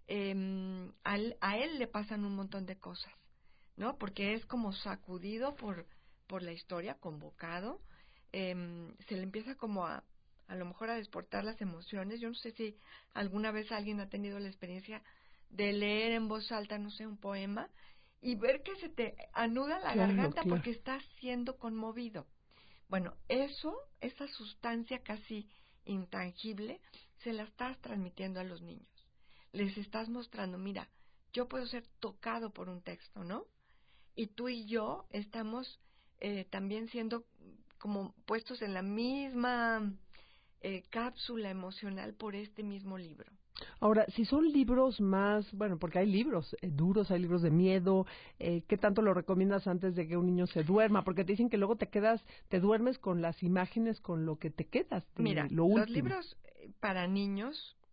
eh, a, él, a él le pasan un montón de cosas, ¿no? Porque es como sacudido por por la historia, convocado, eh, se le empieza como a a lo mejor a desportar las emociones. Yo no sé si alguna vez alguien ha tenido la experiencia de leer en voz alta, no sé, un poema y ver que se te anuda la claro, garganta claro. porque estás siendo conmovido. Bueno, eso, esa sustancia casi intangible, se la estás transmitiendo a los niños. Les estás mostrando, mira, yo puedo ser tocado por un texto, ¿no? Y tú y yo estamos eh, también siendo como puestos en la misma eh, cápsula emocional por este mismo libro. Ahora, si son libros más, bueno, porque hay libros eh, duros, hay libros de miedo, eh, ¿qué tanto lo recomiendas antes de que un niño se duerma? Porque te dicen que luego te quedas, te duermes con las imágenes, con lo que te quedas. De Mira, lo último. Los libros para niños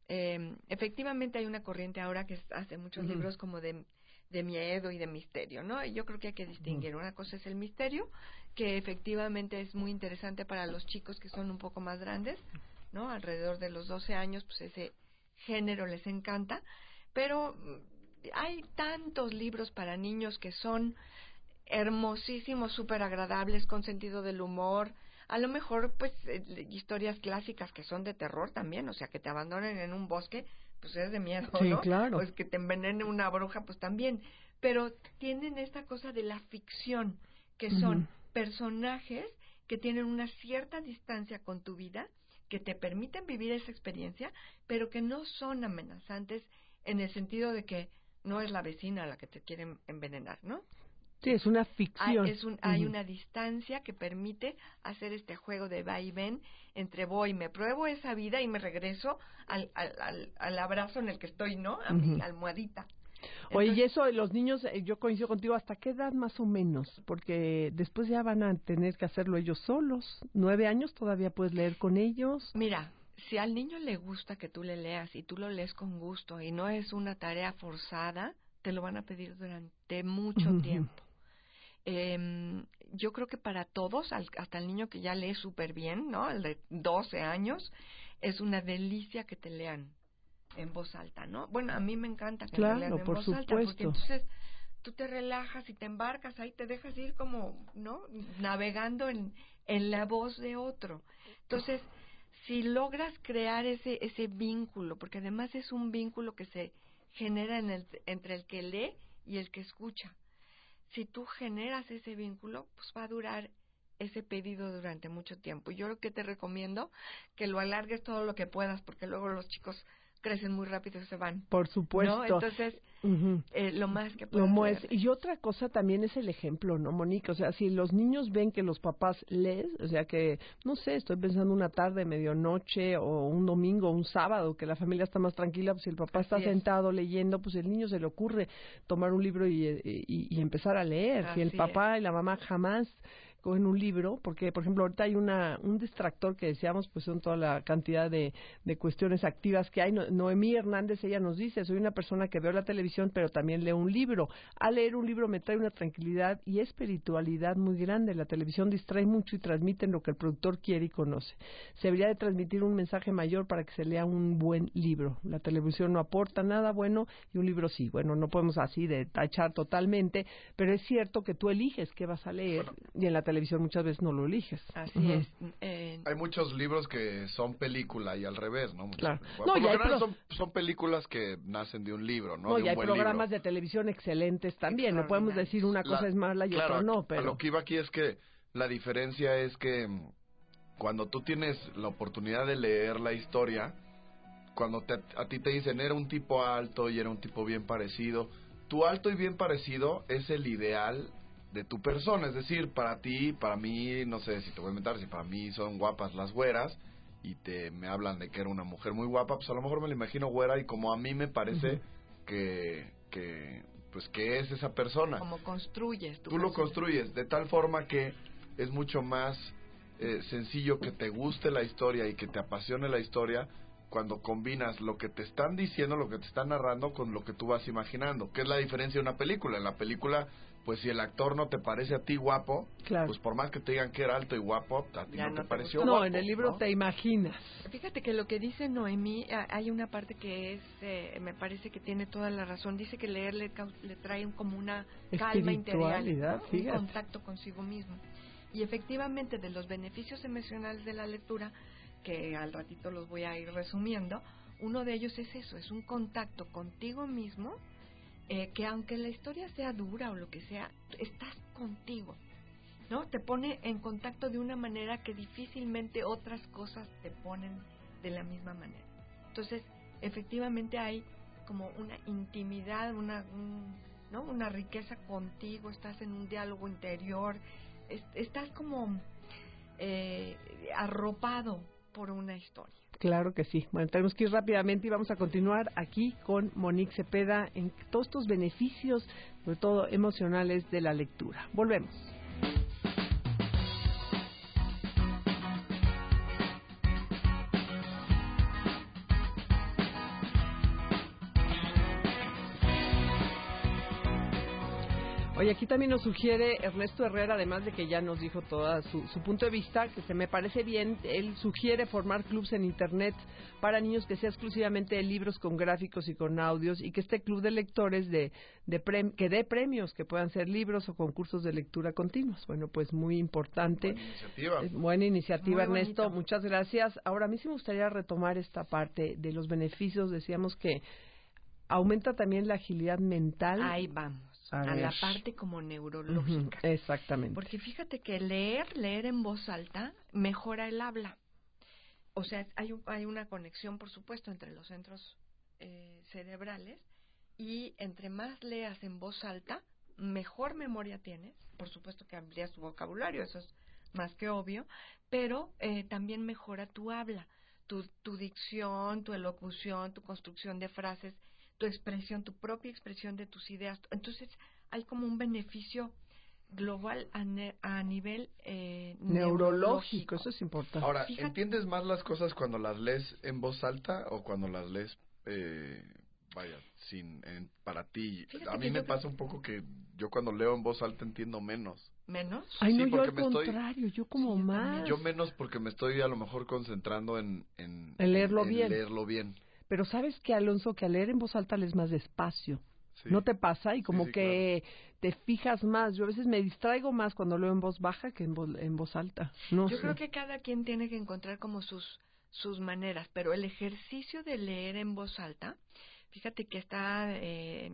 eh, efectivamente hay una corriente ahora que hace muchos uh-huh. libros como de, de miedo y de misterio, ¿no? Y yo creo que hay que distinguir. Uh-huh. Una cosa es el misterio, que efectivamente es muy interesante para los chicos que son un poco más grandes, ¿no? Alrededor de los doce años, pues ese género les encanta, pero hay tantos libros para niños que son hermosísimos, súper agradables, con sentido del humor. A lo mejor, pues, eh, historias clásicas que son de terror también, o sea, que te abandonen en un bosque, pues es de miedo, sí, ¿no? Claro. Pues que te envenene una bruja, pues también. Pero tienen esta cosa de la ficción, que son uh-huh. personajes que tienen una cierta distancia con tu vida, que te permiten vivir esa experiencia, pero que no son amenazantes en el sentido de que no es la vecina a la que te quieren envenenar, ¿no? Sí, es una ficción. Hay, es un, uh-huh. hay una distancia que permite hacer este juego de va y ven entre voy, me pruebo esa vida y me regreso al, al, al, al abrazo en el que estoy, ¿no? A uh-huh. mi almohadita. Oye, Entonces, y eso, los niños, yo coincido contigo, ¿hasta qué edad más o menos? Porque después ya van a tener que hacerlo ellos solos. ¿Nueve años todavía puedes leer con ellos? Mira, si al niño le gusta que tú le leas y tú lo lees con gusto y no es una tarea forzada, te lo van a pedir durante mucho uh-huh. tiempo. Eh, yo creo que para todos, al, hasta el niño que ya lee súper bien, ¿no? El de doce años, es una delicia que te lean en voz alta, ¿no? Bueno, a mí me encanta que claro, me lean en por voz supuesto. alta, porque entonces tú te relajas y te embarcas ahí, te dejas ir como, ¿no? Navegando en, en la voz de otro. Entonces, si logras crear ese ese vínculo, porque además es un vínculo que se genera en el, entre el que lee y el que escucha. Si tú generas ese vínculo, pues va a durar ese pedido durante mucho tiempo. Yo lo que te recomiendo, que lo alargues todo lo que puedas, porque luego los chicos crecen muy rápido y se van. Por supuesto. ¿No? Entonces, uh-huh. eh, lo más que puedas. Lo es. Y otra cosa también es el ejemplo, ¿no, Monique? O sea, si los niños ven que los papás leen, o sea que, no sé, estoy pensando una tarde, medianoche, o un domingo, un sábado, que la familia está más tranquila, pues si el papá Así está es. sentado leyendo, pues el niño se le ocurre tomar un libro y, y, y empezar a leer. Así si el papá es. y la mamá jamás cogen un libro, porque por ejemplo ahorita hay una un distractor que decíamos, pues son toda la cantidad de, de cuestiones activas que hay. No, Noemí Hernández, ella nos dice, soy una persona que veo la televisión pero también leo un libro. Al leer un libro me trae una tranquilidad y espiritualidad muy grande. La televisión distrae mucho y transmite lo que el productor quiere y conoce. Se debería de transmitir un mensaje mayor para que se lea un buen libro. La televisión no aporta nada bueno y un libro sí. Bueno, no podemos así de tachar totalmente, pero es cierto que tú eliges qué vas a leer bueno. y en la televisión muchas veces no lo eliges. Así uh-huh. es. Eh, hay muchos libros que son película y al revés, ¿no? Claro. Por no, lo general pro... son, son películas que nacen de un libro, ¿no? No, de y un hay buen programas libro. de televisión excelentes también. No podemos decir una cosa la, es mala y claro, otra no, pero... A lo que iba aquí es que la diferencia es que cuando tú tienes la oportunidad de leer la historia, cuando te, a ti te dicen era un tipo alto y era un tipo bien parecido, tu alto y bien parecido es el ideal de tu persona, es decir, para ti, para mí, no sé si te voy a inventar, si para mí son guapas las güeras y te me hablan de que era una mujer muy guapa, pues a lo mejor me la imagino güera y como a mí me parece uh-huh. que, que, pues que es esa persona. Como construyes. Tu Tú lo construyes de tal forma que es mucho más eh, sencillo que te guste la historia y que te apasione la historia cuando combinas lo que te están diciendo, lo que te están narrando con lo que tú vas imaginando. ¿Qué es la diferencia de una película? En la película, pues si el actor no te parece a ti guapo, claro. pues por más que te digan que era alto y guapo, a ti ya no, no te pareció no, guapo. No, en el libro ¿no? te imaginas. Fíjate que lo que dice Noemí, hay una parte que es, eh, me parece que tiene toda la razón. Dice que leer le, le trae como una calma interior, ¿no? Un contacto consigo mismo. Y efectivamente, de los beneficios emocionales de la lectura, que al ratito los voy a ir resumiendo, uno de ellos es eso, es un contacto contigo mismo, eh, que aunque la historia sea dura o lo que sea, estás contigo, ¿no? Te pone en contacto de una manera que difícilmente otras cosas te ponen de la misma manera. Entonces, efectivamente hay como una intimidad, una, un, ¿no? una riqueza contigo, estás en un diálogo interior, es, estás como eh, arropado por una historia. Claro que sí. Bueno, tenemos que ir rápidamente y vamos a continuar aquí con Monique Cepeda en todos estos beneficios, sobre todo emocionales, de la lectura. Volvemos. Oye, aquí también nos sugiere Ernesto Herrera, además de que ya nos dijo todo su, su punto de vista, que se me parece bien, él sugiere formar clubs en Internet para niños que sea exclusivamente de libros con gráficos y con audios, y que este club de lectores de, de prem, que dé premios, que puedan ser libros o concursos de lectura continuos. Bueno, pues muy importante. Buena iniciativa. Es buena iniciativa, Muy Ernesto. bonito. Muchas gracias. Ahora, a mí sí me gustaría retomar esta parte de los beneficios. Decíamos que aumenta también la agilidad mental. Ahí vamos, A a, ver. la parte como neurológica. Ujú, exactamente. Porque fíjate que leer, leer en voz alta mejora el habla. O sea, hay, un- hay una conexión, por supuesto, entre los centros eh, cerebrales, y entre más leas en voz alta, mejor memoria tienes. Por supuesto que amplías tu vocabulario, eso es más que obvio, pero eh, también mejora tu habla, tu, tu dicción, tu elocución, tu construcción de frases, tu expresión, tu propia expresión de tus ideas. Entonces, hay como un beneficio global a, ne- a nivel eh, Neurológico, neurológico. eso es importante. Ahora, Fíjate- ¿entiendes más las cosas cuando las lees en voz alta o cuando las lees, eh, vaya, sin en- para ti? Fíjate A mí que me yo creo- pasa un poco que yo cuando leo en voz alta entiendo menos. ¿Menos? Ay, no, Sí, yo porque al me estoy- contrario, yo como Sí, yo más. también. Yo menos porque me estoy a lo mejor concentrando en, en, En leerlo en bien. leerlo bien. Pero ¿sabes qué, Alonso? Que al leer en voz alta lees más despacio. Sí. ¿No te pasa? Y como sí, que te fijas más. Yo a veces me distraigo más cuando leo en voz baja que en voz, en voz alta. No Yo sé. creo que cada quien tiene que encontrar como sus sus maneras, pero el ejercicio de leer en voz alta, fíjate que está eh,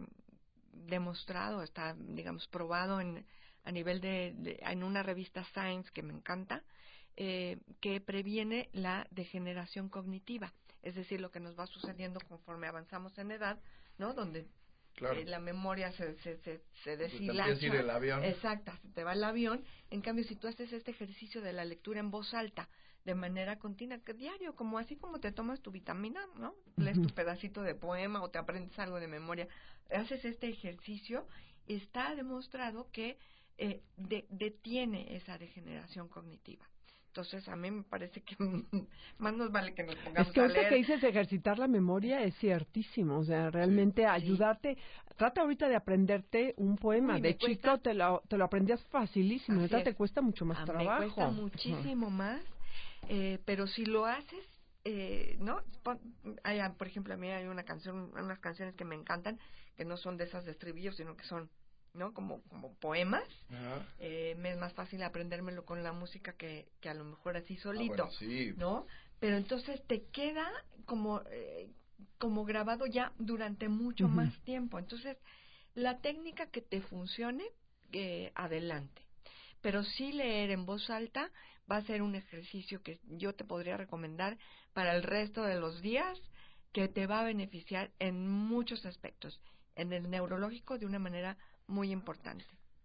demostrado, está, digamos, probado en a nivel de, de en una revista Science que me encanta, eh, que previene la degeneración cognitiva, es decir, lo que nos va sucediendo conforme avanzamos en edad, ¿no? Donde Claro. eh, la memoria se, se, se, se Pues te deshilacha. empieza a ir el avión. Exacto, se te va el avión. En cambio, si tú haces este ejercicio de la lectura en voz alta, de manera continua, que diario, como así como te tomas tu vitamina, ¿no? Lees tu pedacito de poema o te aprendes algo de memoria, haces este ejercicio, está demostrado que eh, de- detiene esa degeneración cognitiva. Entonces, a mí me parece que más nos vale que nos pongamos Es que a ahorita leer. que dices ejercitar la memoria es ciertísimo, o sea, realmente ayudarte. Trata ahorita de aprenderte un poema. Uy, de me chico cuesta- te lo, te lo aprendías facilísimo, Así ahorita es. te cuesta mucho más Ah, trabajo. Me cuesta muchísimo más, eh, pero si lo haces, eh, ¿no? Pon- hay, ah, por ejemplo, a mí hay una canción, unas canciones que me encantan, que no son de esas de estribillos, sino que son, ¿no? Como, como poemas. Ajá. Eh, me es más fácil aprendérmelo con la música que, que a lo mejor así Ah, solito, bueno, sí. ¿no? Pero entonces te queda como, eh, como grabado ya durante mucho Ujú. más tiempo. Entonces, la técnica que te funcione, eh, adelante. Pero sí leer en voz alta va a ser un ejercicio que yo te podría recomendar para el resto de los días, que te va a beneficiar en muchos aspectos, en el neurológico de una manera muy importante.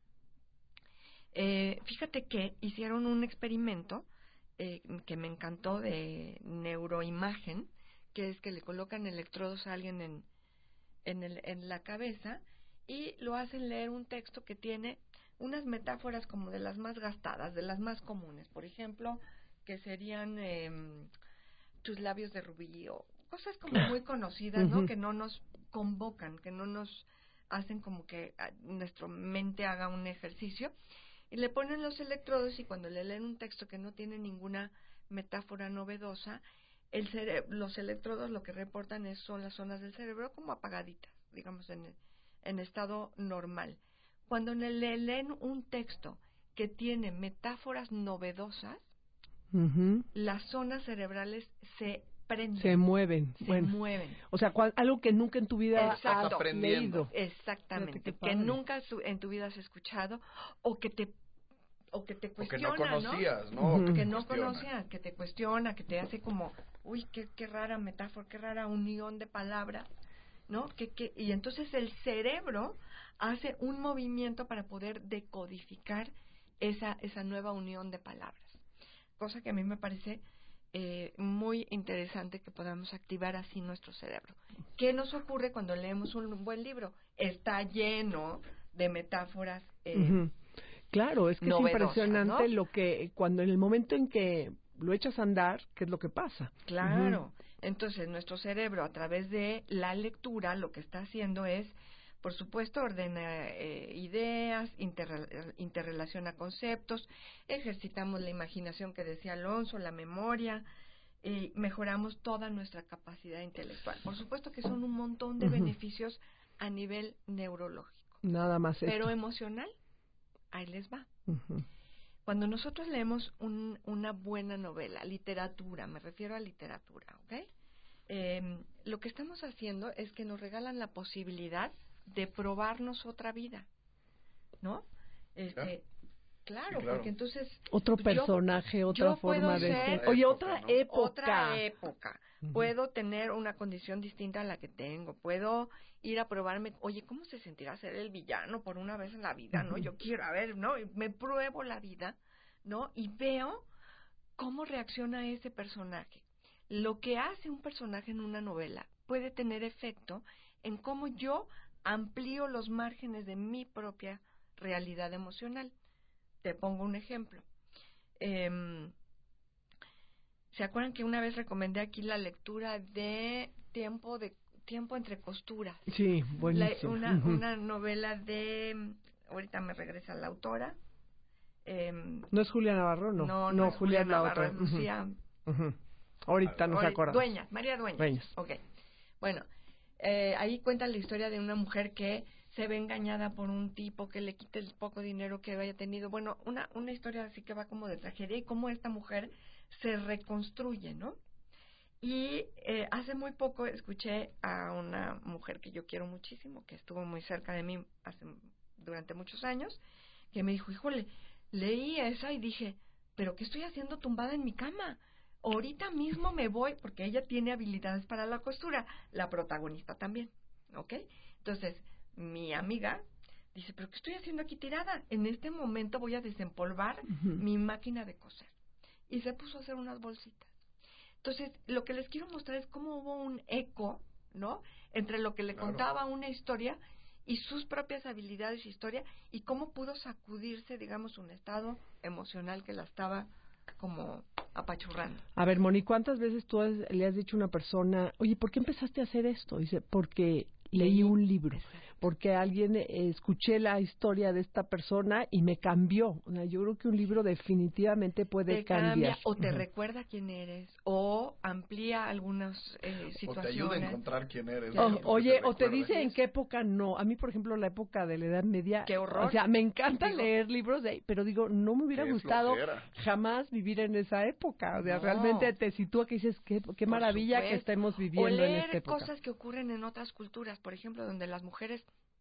Eh, fíjate que hicieron un experimento eh, que me encantó de neuroimagen, que es que le colocan electrodos a alguien en, en, el, en la cabeza y lo hacen leer un texto que tiene unas metáforas como de las más gastadas, de las más comunes. Por ejemplo, que serían eh, tus labios de rubí o cosas como muy conocidas, ¿no? Ujú. Que no nos convocan, que no nos hacen como que a, nuestra mente haga un ejercicio. Y le ponen los electrodos y cuando le leen un texto que no tiene ninguna metáfora novedosa, el cere los electrodos lo que reportan es, son las zonas del cerebro como apagaditas, digamos, en, en estado normal. Cuando le leen un texto que tiene metáforas novedosas, Ujú. las zonas cerebrales se prenden. Se mueven. Se bueno. mueven. O sea, cual- algo que nunca en tu vida Exacto. has Aprendiendo. leído. Exactamente, Fíjate qué que padre. nunca su- en tu vida has escuchado o que te o que te O que cuestiona, no conocías, ¿no? Ujú. O que te no cuestiona. conocías, que te cuestiona, que te hace como, uy, qué, qué rara metáfora, qué rara unión de palabras, ¿no? Que, que, y entonces el cerebro hace un movimiento para poder decodificar esa, esa nueva unión de palabras. Cosa que a mí me parece eh, muy interesante que podamos activar así nuestro cerebro. ¿Qué nos ocurre cuando leemos un buen libro? Está lleno de metáforas eh, Ujú. Claro, es que novedosas, es impresionante ¿no? lo que, cuando en el momento en que lo echas a andar, ¿qué es lo que pasa? Claro. Entonces, nuestro cerebro, a través de la lectura, lo que está haciendo es, Por supuesto, ordena eh, ideas, interre- interrelaciona conceptos, ejercitamos la imaginación que decía Alonso, la memoria, y mejoramos toda nuestra capacidad intelectual. Por supuesto que son un montón de uh-huh. beneficios a nivel neurológico. Nada más esto. Pero emocional, ahí les va. Uh-huh. Cuando nosotros leemos un, una buena novela, literatura, me refiero a literatura, ¿ok? Eh, lo que estamos haciendo es que nos regalan la posibilidad de probarnos otra vida, ¿no? Este, claro, sí, claro, porque entonces otro personaje, yo, otra yo forma de ser, ser. Oye, otra ¿no? época. Otra época. Uh-huh. Puedo tener una condición distinta a la que tengo. Puedo ir a probarme, oye, ¿cómo se sentirá ser el villano por una vez en la vida, uh-huh. no? Yo quiero, a ver, ¿no? Me pruebo la vida, ¿no? Y veo cómo reacciona ese personaje. Lo que hace un personaje en una novela puede tener efecto en cómo yo amplío los márgenes de mi propia realidad emocional. Te pongo un ejemplo. Eh, ¿Se acuerdan que una vez recomendé aquí la lectura de Tiempo de Tiempo entre costuras? Sí, buenísimo. La, una, uh-huh. una novela de, ahorita me regresa la autora. Eh, ¿No es Julia Navarro? No, no, no, no es Julia, Julia Navarro, la otra. Es Lucía. Uh-huh. Ahorita no se acuerda. Dueñas, María Dueñas. Dueñas. Ok. Bueno, eh, ahí cuenta la historia de una mujer que se ve engañada por un tipo que le quita el poco dinero que había tenido. Bueno, una, una historia así que va como de tragedia y cómo esta mujer se reconstruye, ¿no? Y eh, hace muy poco escuché a una mujer que yo quiero muchísimo, que estuvo muy cerca de mí hace durante muchos años, que me dijo, híjole, leí esa y dije, ¿pero qué estoy haciendo tumbada en mi cama? Ahorita mismo me voy, porque ella tiene habilidades para la costura, la protagonista también, ¿ok? Entonces, mi amiga dice, ¿pero qué estoy haciendo aquí tirada? En este momento voy a desempolvar uh-huh. mi máquina de coser. Y se puso a hacer unas bolsitas. Entonces, lo que les quiero mostrar es cómo hubo un eco, ¿no? Entre lo que le claro. contaba una historia y sus propias habilidades y historia, y cómo pudo sacudirse, digamos, un estado emocional que la estaba como apachurrando. A ver, Moni, ¿cuántas veces tú has, le has dicho a una persona, oye, ¿por qué empezaste a hacer esto? Dice, porque leí un libro, exacto. porque alguien eh, escuché la historia de esta persona y me cambió. O sea, yo creo que un libro definitivamente puede te cambiar. Cambia, o te uh-huh. recuerda quién eres, o amplía algunas eh, situaciones. O te ayuda a encontrar quién eres. O, ¿no? Oye, te o te dice en qué época no. A mí, por ejemplo, la época de la Edad Media. ¡Qué horror! O sea, me encanta digo, leer libros, de, pero digo, no me hubiera gustado flojera. jamás vivir en esa época. O sea, no. realmente te sitúa que dices, qué, qué maravilla que estemos viviendo o leer en esta época. Cosas que ocurren en otras culturas, por ejemplo, donde las mujeres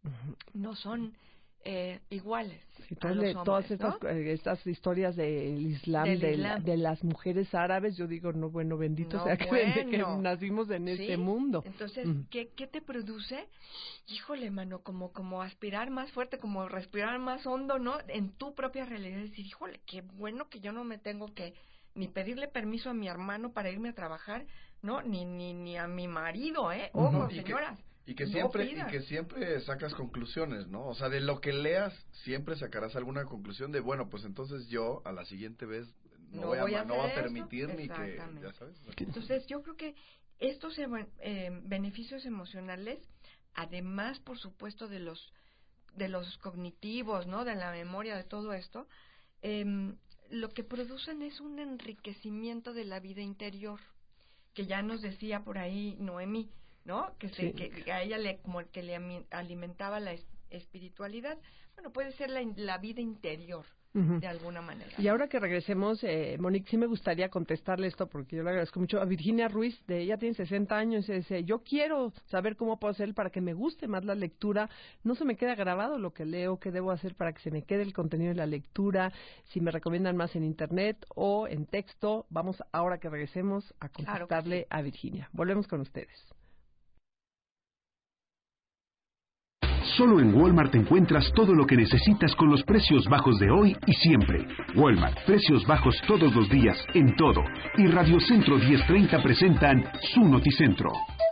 no son eh, iguales sí, a los hombres, todas estas, ¿no? eh, estas historias del Islam, del de, Islam. de las mujeres árabes, yo digo, no, bueno, bendito no, sea que, bueno. que nacimos en ¿Sí? este mundo. Entonces, uh-huh. ¿qué, ¿qué te produce? Híjole, mano, como, como aspirar más fuerte, como respirar más hondo, ¿no? En tu propia realidad, decir, híjole, qué bueno que yo no me tengo que ni pedirle permiso a mi hermano para irme a trabajar, ¿no? Ni ni ni a mi marido, ¿eh? Ojo, uh-huh. señoras. Y que siempre y que siempre sacas conclusiones, ¿no? O sea, de lo que leas siempre sacarás alguna conclusión de, bueno, pues entonces yo a la siguiente vez no, no voy, voy a, a no va a permitir ni que, ya sabes. Entonces, yo creo que estos eh, beneficios emocionales, además, por supuesto, de los de los cognitivos, ¿no? De la memoria, de todo esto, eh, lo que producen es un enriquecimiento de la vida interior, que ya nos decía por ahí Noemí, ¿no? Que, se, sí. que, que a ella le como que le alimentaba la espiritualidad. Bueno, puede ser la, la vida interior, uh-huh. de alguna manera. Y ahora que regresemos, eh, Monique, sí me gustaría contestarle esto, porque yo le agradezco mucho a Virginia Ruiz, de ella tiene sesenta años, y dice, yo quiero saber cómo puedo hacer para que me guste más la lectura, no se me queda grabado lo que leo, qué debo hacer para que se me quede el contenido de la lectura, si me recomiendan más en internet o en texto. Vamos, ahora que regresemos, a contestarle claro sí. a Virginia. Volvemos con ustedes. Solo en Walmart encuentras todo lo que necesitas con los precios bajos de hoy y siempre. Walmart, precios bajos todos los días, en todo. Y Radio Centro diez treinta presentan su Noticentro.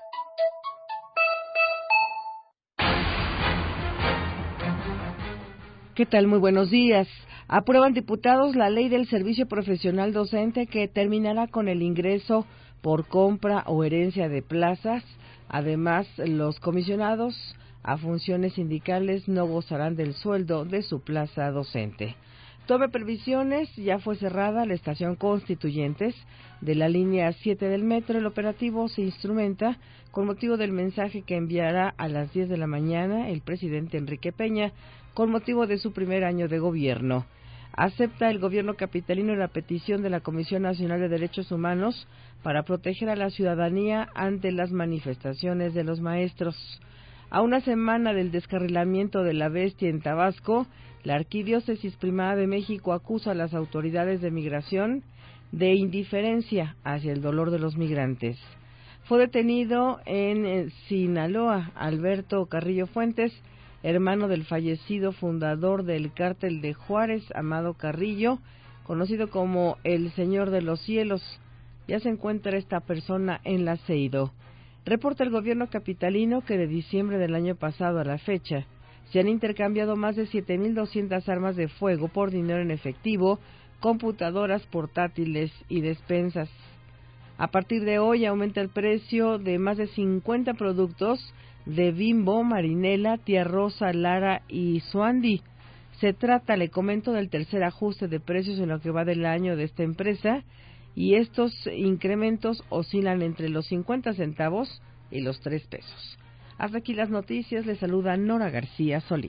¿Qué tal? Muy buenos días. Aprueban diputados la ley del servicio profesional docente que terminará con el ingreso por compra o herencia de plazas. Además, los comisionados a funciones sindicales no gozarán del sueldo de su plaza docente. Tome previsiones, ya fue cerrada la estación Constituyentes de la línea siete del metro. El operativo se instrumenta con motivo del mensaje que enviará a las diez de la mañana el presidente Enrique Peña con motivo de su primer año de gobierno. Acepta el gobierno capitalino la petición de la Comisión Nacional de Derechos Humanos para proteger a la ciudadanía ante las manifestaciones de los maestros. A una semana del descarrilamiento de la Bestia en Tabasco, la Arquidiócesis Primada de México acusa a las autoridades de migración de indiferencia hacia el dolor de los migrantes. Fue detenido en Sinaloa Alberto Carrillo Fuentes, hermano del fallecido fundador del Cártel de Juárez, Amado Carrillo, conocido como el Señor de los Cielos. Ya se encuentra esta persona en la Seido. Reporta el gobierno capitalino que de diciembre del año pasado a la fecha se han intercambiado más de siete mil doscientas armas de fuego por dinero en efectivo, computadoras portátiles y despensas. A partir de hoy aumenta el precio de más de cincuenta productos de Bimbo, Marinela, Tía Rosa, Lara y Suandi. Se trata, le comento, del tercer ajuste de precios en lo que va del año de esta empresa, y estos incrementos oscilan entre los cincuenta centavos y los tres pesos. Hasta aquí las noticias, le saluda Nora García Solís.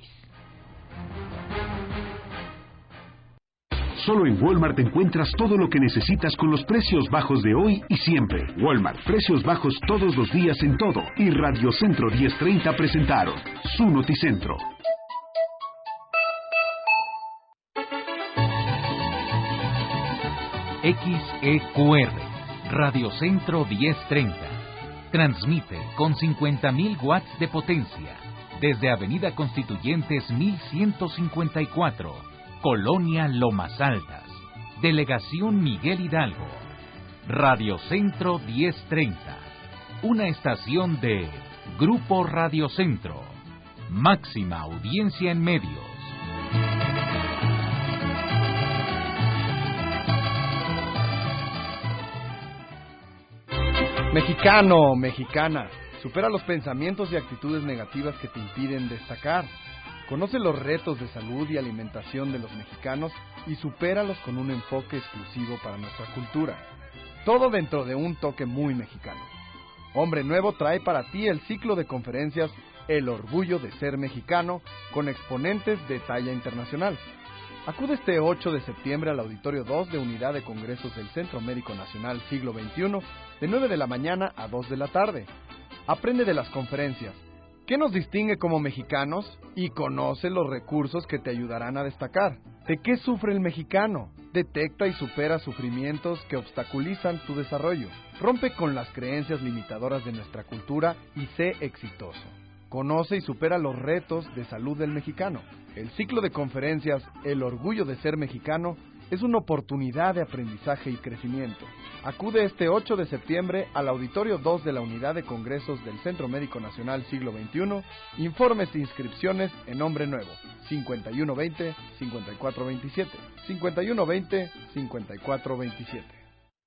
Solo en Walmart encuentras todo lo que necesitas con los precios bajos de hoy y siempre. Walmart, precios bajos todos los días en todo. Y Radio Centro diez treinta presentaron su Noticentro. X E Q R, Radio Centro diez treinta. Transmite con cincuenta mil watts de potencia desde Avenida Constituyentes mil ciento cincuenta y cuatro, Colonia Lomas Altas, Delegación Miguel Hidalgo. Radio Centro diez treinta, una estación de Grupo Radio Centro. Máxima audiencia en medios. Mexicano, mexicana, supera los pensamientos y actitudes negativas que te impiden destacar. Conoce los retos de salud y alimentación de los mexicanos y supéralos con un enfoque exclusivo para nuestra cultura. Todo dentro de un toque muy mexicano. Hombre Nuevo trae para ti el ciclo de conferencias El Orgullo de Ser Mexicano, con exponentes de talla internacional. Acude este ocho de septiembre al Auditorio dos de Unidad de Congresos del Centro Médico Nacional Siglo veintiuno, de nueve de la mañana a dos de la tarde. Aprende de las conferencias, ¿qué nos distingue como mexicanos? Y conoce los recursos que te ayudarán a destacar. ¿De qué sufre el mexicano? Detecta y supera sufrimientos que obstaculizan tu desarrollo. Rompe con las creencias limitadoras de nuestra cultura y sé exitoso. Conoce y supera los retos de salud del mexicano. El ciclo de conferencias El Orgullo de Ser Mexicano es una oportunidad de aprendizaje y crecimiento. Acude este ocho de septiembre al Auditorio dos de la Unidad de Congresos del Centro Médico Nacional Siglo veintiuno. Informes e inscripciones en Hombre Nuevo, cincuenta y uno veinte, cincuenta y cuatro veintisiete, cincuenta y uno veinte, cincuenta y cuatro veintisiete.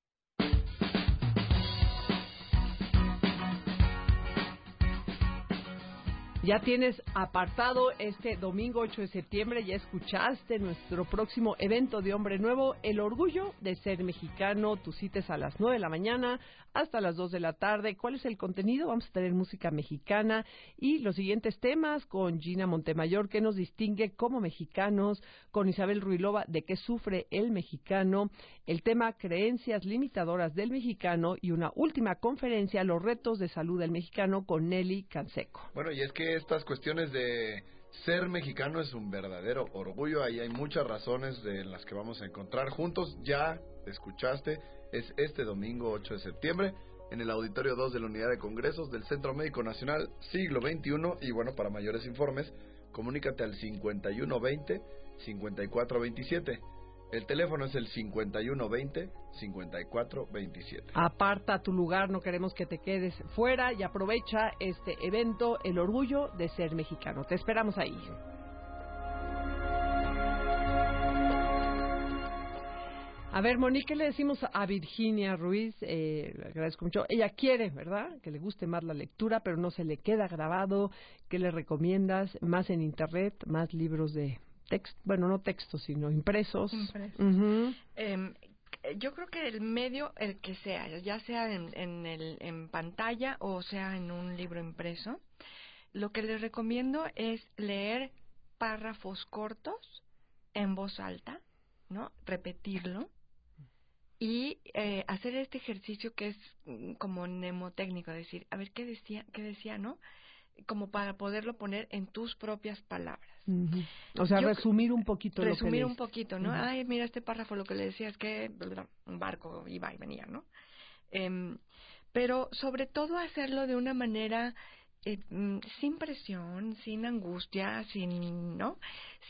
Ya tienes apartado este domingo ocho de septiembre, ya escuchaste nuestro próximo evento de Hombre Nuevo, El Orgullo de Ser Mexicano. Tu cita es a las nueve de la mañana hasta las dos de la tarde. ¿Cuál es el contenido? Vamos a tener música mexicana y los siguientes temas con Gina Montemayor, que nos distingue como mexicanos, con Isabel Ruilova, de qué sufre el mexicano, el tema creencias limitadoras del mexicano y una última conferencia, los retos de salud del mexicano, con Nelly Canseco. Bueno, y es que estas cuestiones de ser mexicano es un verdadero orgullo. Ahí hay muchas razones de las que vamos a encontrar juntos. Ya escuchaste, es este domingo ocho de septiembre en el Auditorio dos de la Unidad de Congresos del Centro Médico Nacional Siglo veintiuno. Y bueno, para mayores informes, comunícate al cincuenta y uno veinte, cincuenta y cuatro veintisiete. El teléfono es el cincuenta y uno veinte, cincuenta y cuatro veintisiete. Aparta tu lugar, no queremos que te quedes fuera, y aprovecha este evento, El Orgullo de Ser Mexicano. Te esperamos ahí. A ver, Monique, ¿qué le decimos a Virginia Ruiz? Eh, le agradezco mucho. Ella quiere, ¿verdad?, que le guste más la lectura, pero no se le queda grabado. ¿Qué le recomiendas? ¿Más en Internet? ¿Más libros de texto? Bueno, no textos, sino impresos. Impresos. Uh-huh. Eh, yo creo que el medio, el que sea, ya sea en, en, el, en pantalla o sea en un libro impreso, lo que les recomiendo es leer párrafos cortos en voz alta, ¿no? Repetirlo y eh, hacer este ejercicio que es mm, como mnemotécnico, decir, a ver qué decía, qué decía, ¿no? Como para poderlo poner en tus propias palabras. Uh-huh. O sea, Yo, resumir un poquito resumir lo que un leíste. poquito, ¿no? Uh-huh. Ay, mira, este párrafo lo que le decía es que un barco iba y venía, ¿no? Eh, pero sobre todo hacerlo de una manera eh, sin presión, sin angustia, sin, ¿no?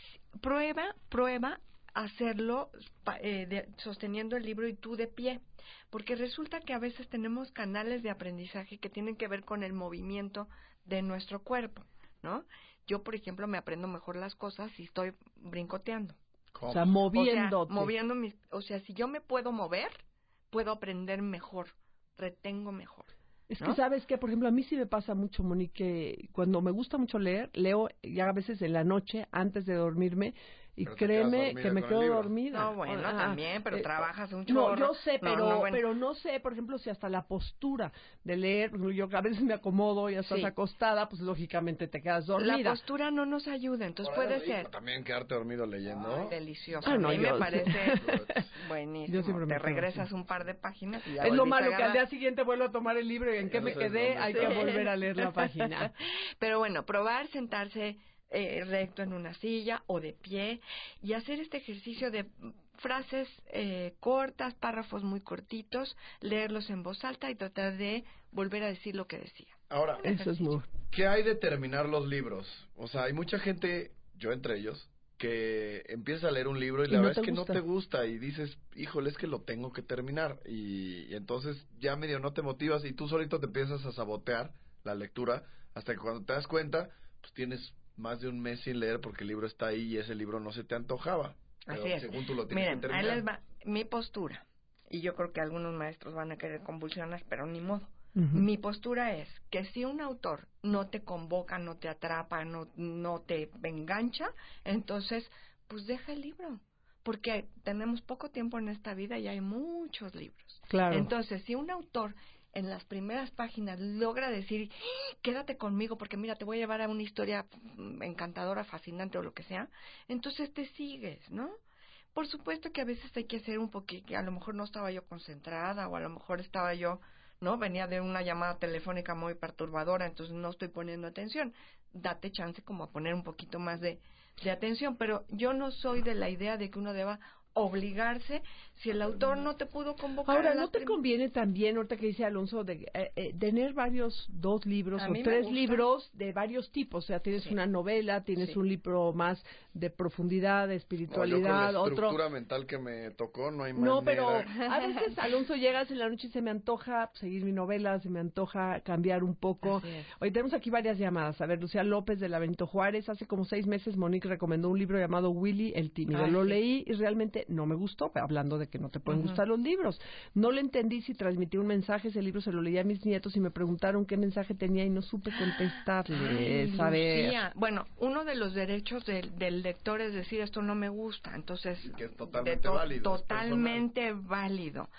Prueba, prueba hacerlo eh, de, sosteniendo el libro y tú de pie, porque resulta que a veces tenemos canales de aprendizaje que tienen que ver con el movimiento de nuestro cuerpo, ¿no? Yo, por ejemplo, me aprendo mejor las cosas si estoy brincoteando. ¿Cómo? O sea, moviéndote. O sea, moviendo mis, o sea, si yo me puedo mover, puedo aprender mejor, retengo mejor. Es ¿no? que sabes que, por ejemplo, a mí sí me pasa mucho, Monique, que cuando me gusta mucho leer, leo ya a veces en la noche antes de dormirme y pero créeme que me quedo dormida. No, bueno, ah, también, pero eh, trabajas un chorro. No, yo sé, pero no, no, bueno. pero no sé, por ejemplo, si hasta la postura de leer, yo a veces me acomodo y ya estás sí. acostada, pues lógicamente te quedas dormida. La postura no nos ayuda, entonces Por puede rico, ser. También quedarte dormido leyendo. Ay, delicioso. Ah, no, a mí yo, me parece sí. buenísimo. Yo siempre me te quedo regresas así. un par de páginas y ya es lo malo a que al día siguiente vuelvo a tomar el libro y en qué me quedé, hay que volver a leer la página. Pero bueno, probar sentarse eh, recto en una silla o de pie y hacer este ejercicio de frases eh, cortas, párrafos muy cortitos, leerlos en voz alta y tratar de volver a decir lo que decía. Ahora, eso es muy... ¿qué hay de terminar los libros? O sea, hay mucha gente, yo entre ellos, que empieza a leer un libro y, y la no verdad es que gusta. no te gusta y dices, híjole, es que lo tengo que terminar y, y entonces ya medio no te motivas y tú solito te empiezas a sabotear la lectura hasta que cuando te das cuenta, pues tienes más de un mes sin leer porque el libro está ahí y ese libro no se te antojaba. Pero así es. Según tú lo tienes Miren, que terminar. ahí les va mi postura y yo creo que algunos maestros van a querer convulsionar, pero ni modo. Uh-huh. Mi postura es que si un autor no te convoca, no te atrapa, no, no te engancha, entonces pues deja el libro. Porque tenemos poco tiempo en esta vida y hay muchos libros. Claro. Entonces, si un autor en las primeras páginas logra decir, quédate conmigo porque mira, te voy a llevar a una historia encantadora, fascinante o lo que sea, entonces te sigues, ¿no? Por supuesto que a veces hay que hacer un poquito, a lo mejor no estaba yo concentrada o a lo mejor estaba yo, ¿no? Venía de una llamada telefónica muy perturbadora, entonces no estoy poniendo atención. Date chance como a poner un poquito más de, de atención, pero yo no soy de la idea de que uno deba obligarse si el autor no te pudo convocar. Ahora, ¿no te prim- conviene también, ahorita que dice Alonso, de eh, eh, tener varios, dos libros a o tres libros de varios tipos? O sea, tienes sí. una novela, tienes sí. un libro más de profundidad, de espiritualidad, no, yo con la otro... estructura mental que me tocó, no hay manera. No, pero a veces, Alonso, llegas en la noche y se me antoja seguir mi novela, se me antoja cambiar un poco. Hoy tenemos aquí varias llamadas. A ver, Lucía López de la Benito Juárez. Hace como seis meses Monique recomendó un libro llamado Willy el Tímido. Ay, Lo sí. leí y realmente no me gustó, hablando de que no te pueden uh-huh. gustar los libros. No le entendí si transmití un mensaje, ese libro se lo leí a mis nietos y me preguntaron qué mensaje tenía y no supe contestarles. A ver. Bueno, uno de los derechos del, del lector es decir, esto no me gusta, entonces... Que es totalmente to- válido. Totalmente válido.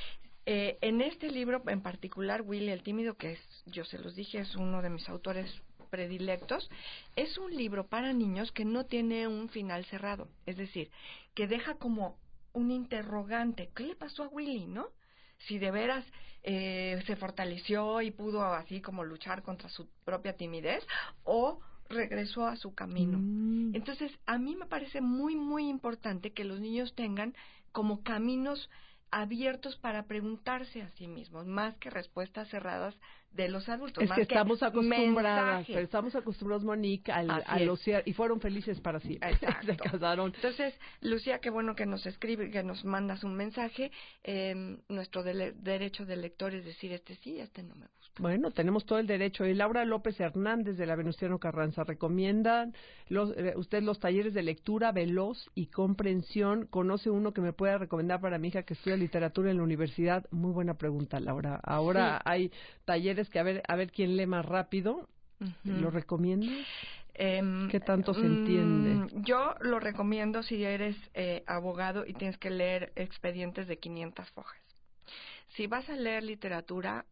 Eh, en este libro en particular, Willy el Tímido, que es, yo se los dije, es uno de mis autores predilectos, es un libro para niños que no tiene un final cerrado, es decir, que deja como un interrogante, ¿qué le pasó a Willy, no? Si de veras eh, se fortaleció y pudo así como luchar contra su propia timidez, o regresó a su camino. Mm. Entonces, a mí me parece muy, muy importante que los niños tengan como caminos abiertos para preguntarse a sí mismos, más que respuestas cerradas de los adultos. Es más que estamos acostumbradas, mensajes. pero estamos acostumbrados, Monique, al, Así a es. los cier- y fueron felices para siempre. Exacto. Se casaron. Entonces, Lucía, qué bueno que nos escribe, que nos mandas un mensaje. Eh, nuestro dele- derecho de lector es decir, este sí, este no me gusta. Bueno, tenemos todo el derecho. Y Laura López Hernández de la Venustiano Carranza recomiendan los, eh, usted los talleres de lectura veloz y comprensión. ¿Conoce uno que me pueda recomendar para mi hija que estudia literatura en la universidad? Muy buena pregunta, Laura. Ahora Sí. hay talleres que a ver a ver quién lee más rápido. Ujú. ¿Lo recomiendas? Em, ¿Qué tanto se mm, entiende? Yo lo recomiendo si eres eh, abogado y tienes que leer expedientes de quinientas hojas. Si vas a leer literatura,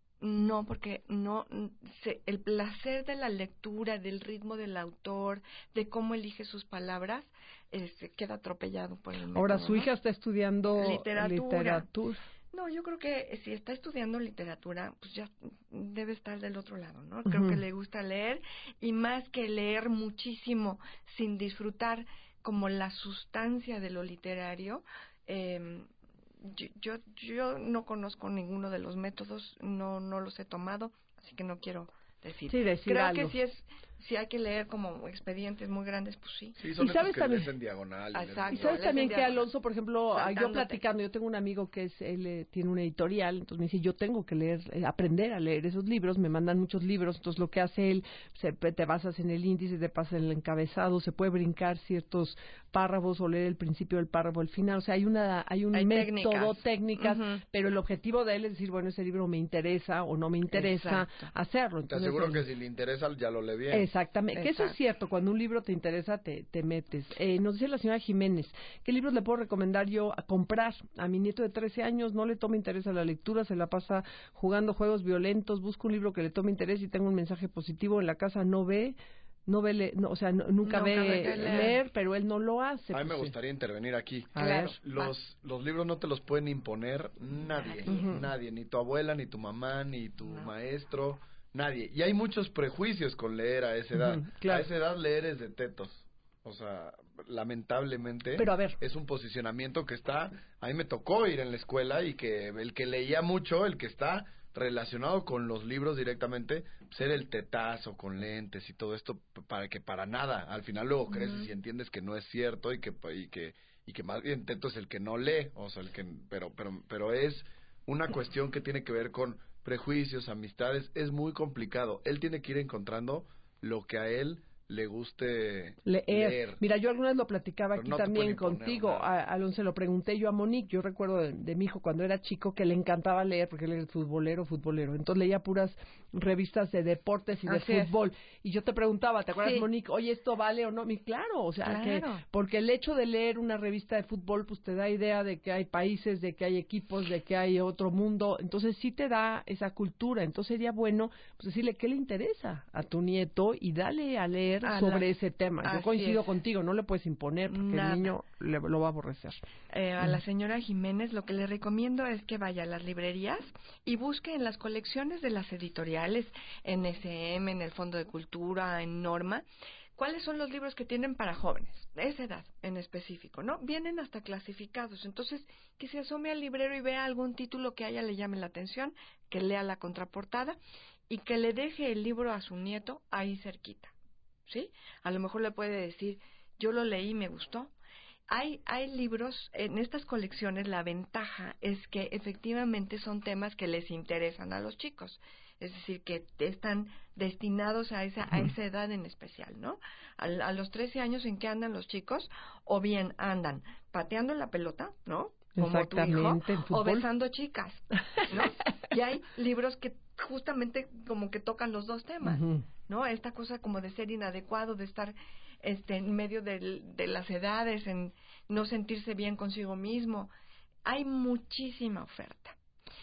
no, porque no se, el placer de la lectura, del ritmo del autor, de cómo elige sus palabras, eh, se queda atropellado por el método. Ahora su ¿no? hija está estudiando Literatura. literatura. No, yo creo que si está estudiando literatura, pues ya debe estar del otro lado, ¿no? Creo Ujú. que le gusta leer y más que leer muchísimo sin disfrutar como la sustancia de lo literario, eh, yo, yo yo no conozco ninguno de los métodos, no no los he tomado, así que no quiero decir. Sí, decir Creo algo. que si es si hay que leer como expedientes muy grandes, pues sí. Sí, son ¿Y esos sabes que también- lees en diagonal. y lees en Exacto. Y sabes les también enviaba- que Alonso, por ejemplo, ah, yo saltándote. platicando, yo tengo un amigo que es él eh, tiene una editorial, entonces me dice, yo tengo que leer, eh, aprender a leer esos libros, me mandan muchos libros, entonces lo que hace él, se, te basas en el índice, te pasas en el encabezado, se puede brincar ciertos párrafos o leer el principio del párrafo, el final, o sea, hay una hay un Hay método, técnicas. técnicas, Ujú. pero el objetivo de él es decir, bueno, ese libro me interesa o no me interesa Exacto. hacerlo. Te Entonces, aseguro el- que si le interesa ya lo lee bien. Exactamente, que eso es Exacto. cierto, cuando un libro te interesa te, te metes. Eh, nos dice la señora Jiménez, ¿qué libros le puedo recomendar yo a comprar? A mi nieto de trece años no le toma interés a la lectura, se la pasa jugando juegos violentos, busca un libro que le tome interés y tenga un mensaje positivo en la casa, no ve, no ve, le- no, o sea, no- nunca, Nunca ve ve que leer. leer, pero él no lo hace. A mí me pues, sí. gustaría intervenir aquí. A Claro. ver. Los, los libros no te los pueden imponer nadie, Nadie. nadie, ni tu abuela, ni tu mamá, ni tu No. maestro, nadie. Y hay muchos prejuicios con leer a esa edad. Ujú, claro. A esa edad leer es de tetos. O sea, lamentablemente Pero a ver. es un posicionamiento que está, a mí me tocó ir en la escuela y que el que leía mucho, el que está relacionado con los libros directamente, ser el tetazo con lentes y todo esto, p- para que para nada, al final luego creces y entiendes que no es cierto y que y que y que más bien teto es el que no lee, o sea, el que pero pero pero es una cuestión que tiene que ver con prejuicios, amistades, es muy complicado. Él tiene que ir encontrando lo que a él le guste Leer. leer. Mira, yo alguna vez lo platicaba Pero aquí no te también pueden imponer contigo. nada. A, Alonso, lo pregunté yo a Monique. Yo recuerdo de, de mi hijo cuando era chico que le encantaba leer porque él era futbolero, futbolero. Entonces leía puras revistas de deportes y de Así es. fútbol. Y yo te preguntaba, ¿te acuerdas, Sí. Monique? Oye, ¿esto vale o no? Y claro, o sea, Claro. que porque el hecho de leer una revista de fútbol pues te da idea de que hay países, de que hay equipos, de que hay otro mundo. Entonces sí te da esa cultura. Entonces sería bueno pues decirle qué le interesa a tu nieto y dale a leer A sobre la- ese tema. Yo Así coincido es. contigo, no le puedes imponer porque Nada. el niño le- lo va a aborrecer. Eh, a la señora Jiménez lo que le recomiendo es que vaya a las librerías y busque en las colecciones de las editoriales, en S M, en el Fondo de Cultura, en Norma, cuáles son los libros que tienen para jóvenes, de esa edad en específico, ¿no? Vienen hasta clasificados, entonces que se asome al librero y vea algún título que a ella le llame la atención, que lea la contraportada y que le deje el libro a su nieto ahí cerquita, ¿sí? A lo mejor le puede decir, yo lo leí y me gustó. Hay, hay libros, en estas colecciones la ventaja es que efectivamente son temas que les interesan a los chicos, es decir, que están destinados a esa, a esa edad en especial, ¿no? A, a los trece años en que andan los chicos, o bien andan pateando la pelota, ¿no? Como tu hijo, Exactamente, en o fútbol. besando chicas, ¿no? Y hay libros que justamente como que tocan los dos temas, Ujú. ¿no? Esta cosa como de ser inadecuado, de estar este en medio del- de las edades, en no sentirse bien consigo mismo. Hay muchísima oferta.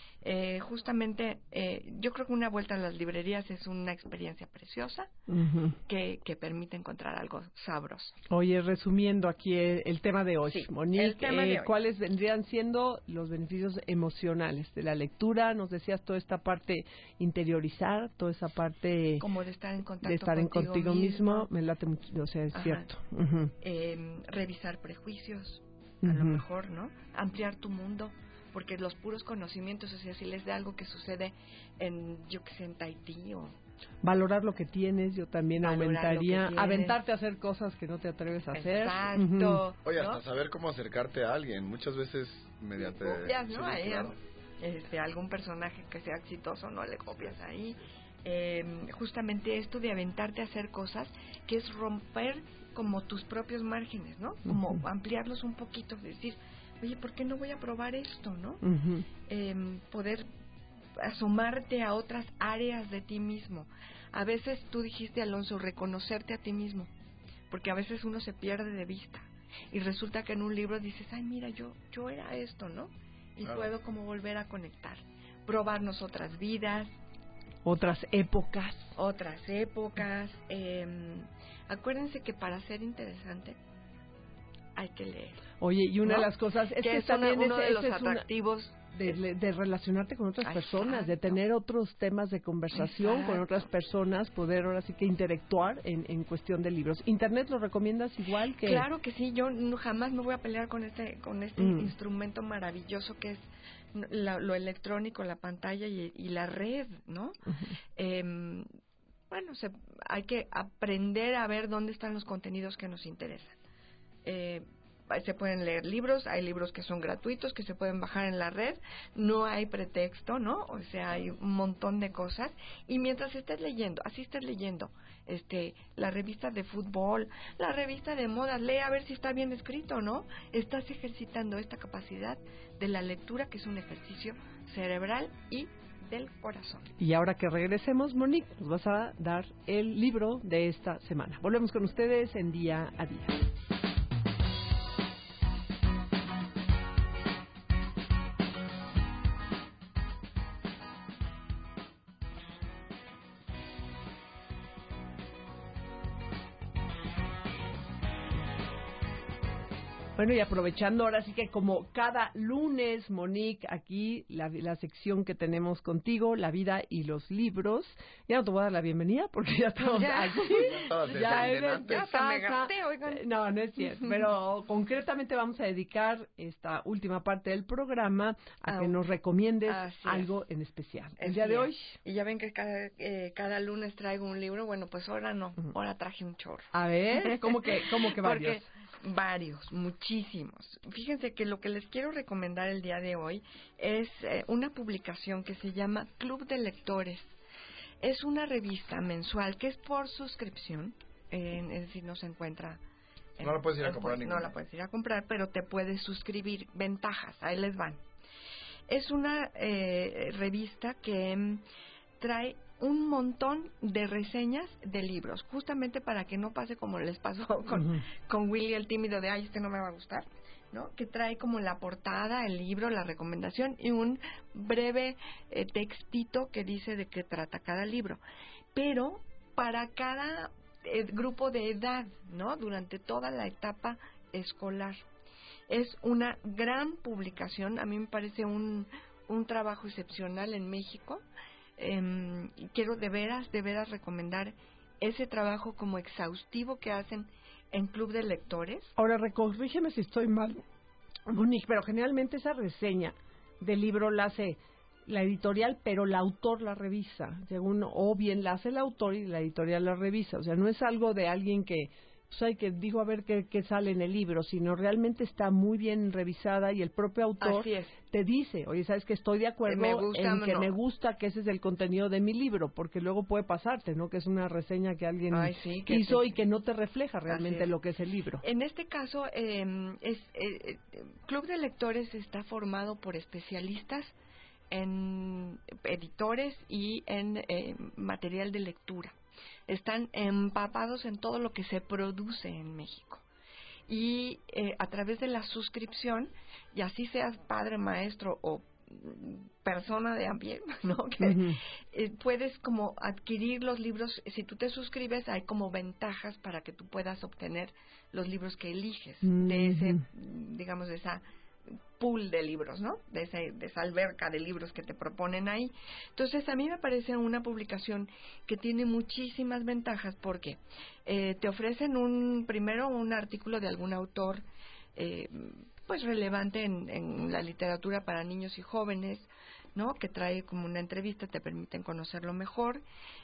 Eh, justamente, eh, yo creo que una vuelta a las librerías es una experiencia preciosa Ujú. que, que permite encontrar algo sabroso. Oye, resumiendo aquí el, el tema de hoy, Sí, Monique, el tema de eh, hoy. ¿cuáles vendrían siendo los beneficios emocionales de la lectura? Nos decías toda esta parte interiorizar, toda esa parte Como de estar en contacto de estar en contigo contigo mismo, mismo. me late mucho, o sea, es Ajá. cierto. Ujú. Eh, revisar prejuicios, a lo Ujú. mejor, ¿no? Ampliar tu mundo, porque los puros conocimientos, o sea, si les da algo que sucede en, yo que sé, en Tahití o... Valorar lo que tienes, yo también Valorar aumentaría, lo aventarte a hacer cosas que no te atreves a hacer. Exacto. Uh-huh. Oye, ¿no? hasta saber cómo acercarte a alguien, muchas veces mediante... Copias, ¿no? Sí, Ahí, claro. este, algún personaje que sea exitoso, no le copias ahí. Eh, justamente esto de aventarte a hacer cosas, que es romper como tus propios márgenes, ¿no? Como Uh-huh. ampliarlos un poquito, decir, oye, ¿por qué no voy a probar esto, no? Uh-huh. Eh, poder asomarte a otras áreas de ti mismo. A veces tú dijiste, Alonso, reconocerte a ti mismo, porque a veces uno se pierde de vista y resulta que en un libro dices, ay, mira, yo yo era esto, ¿no? Y claro. puedo como volver a conectar, probarnos otras vidas, Otras épocas. otras épocas. Eh, acuérdense que para ser interesante hay que leer. Oye, y una ¿no? de las cosas es que que, es una- también uno ese- de los ese es una- atractivos de, de relacionarte con otras Exacto. personas, de tener otros temas de conversación Exacto. con otras personas, poder ahora sí que interactuar en, en cuestión de libros. ¿Internet lo recomiendas igual que...? Claro que sí, yo no, jamás me voy a pelear con este con este Mm. instrumento maravilloso que es la- lo electrónico, la pantalla y, y la red, ¿no? Ujú. Eh, bueno, se, hay que aprender a ver dónde están los contenidos que nos interesan. Eh, se pueden leer libros, hay libros que son gratuitos, que se pueden bajar en la red, no hay pretexto, ¿no? O sea, hay un montón de cosas. Y mientras estés leyendo, así estés leyendo, este, la revista de fútbol, la revista de modas, lee a ver si está bien escrito, ¿no? Estás ejercitando esta capacidad de la lectura, que es un ejercicio cerebral y del corazón. Y ahora que regresemos, Monique, nos vas a dar el libro de esta semana. Volvemos con ustedes en Día a Día. Bueno, y aprovechando ahora sí que como cada lunes, Monique, aquí la, la sección que tenemos contigo, la vida y los libros. Ya no te voy a dar la bienvenida porque ya estamos Ya. aquí. Ya estabas desde Ya antes. eres de Ya hasta me casa. gasté, oigan. Eh, No, no es cierto. Pero concretamente vamos a dedicar esta última parte del programa a Ah, que nos recomiendes así es. algo en especial. El Así día de es. hoy, Y ya ven que cada, eh, cada lunes traigo un libro. Bueno, pues ahora no. Ujú. Ahora traje un chorro. a ver, ¿cómo que, cómo que varios? Porque varios, muchísimos. Fíjense que lo que les quiero recomendar el día de hoy es eh, una publicación que se llama Club de Lectores. Es una revista mensual que es por suscripción, eh, es decir, no se encuentra... en- No la puedes ir a en- comprar No ninguna. la puedes ir a comprar, pero te puedes suscribir. Ventajas, ahí les van. Es una eh, revista que mm, trae un montón de reseñas de libros, justamente para que no pase como les pasó con, Ujú. con Willy el tímido de, ay, este no me va a gustar, ¿no? Que trae como la portada, el libro, la recomendación y un breve eh, textito que dice de qué trata cada libro. Pero para cada eh, grupo de edad, ¿no? Durante toda la etapa escolar. Es una gran publicación, a mí me parece un, un trabajo excepcional en México. Eh, y quiero de veras, de veras recomendar ese trabajo como exhaustivo que hacen en Club de Lectores. Ahora, corrígeme si estoy mal, Monique, pero generalmente esa reseña del libro la hace la editorial, pero el autor la revisa, según, o bien la hace el autor y la editorial la revisa. O sea, no es algo de alguien que, pues, hay que dijo a ver qué, qué sale en el libro, sino realmente está muy bien revisada y el propio autor Así es. te dice, oye, ¿sabes que estoy de acuerdo Me gusta en o que no. me gusta que ese es el contenido de mi libro? Porque luego puede pasarte, ¿no? Que es una reseña que alguien Ay, sí, que hizo te- y que no te refleja realmente es. lo que es el libro. En este caso, eh, es eh, eh, Club de Lectores está formado por especialistas en editores y en eh, material de lectura. Están empapados en todo lo que se produce en México. Y eh, a través de la suscripción, y así seas padre, maestro o mm, persona de a pie, ¿no? Que, Ujú. eh, puedes como adquirir los libros. Si tú te suscribes, hay como ventajas para que tú puedas obtener los libros que eliges de ese, Ujú. digamos, de esa pool de libros, ¿no? De, ese, de esa alberca de libros que te proponen ahí. Entonces, a mí me parece una publicación que tiene muchísimas ventajas porque eh, te ofrecen un primero un artículo de algún autor eh, pues relevante en, en la literatura para niños y jóvenes, ¿no? Que trae como una entrevista, te permiten conocerlo mejor.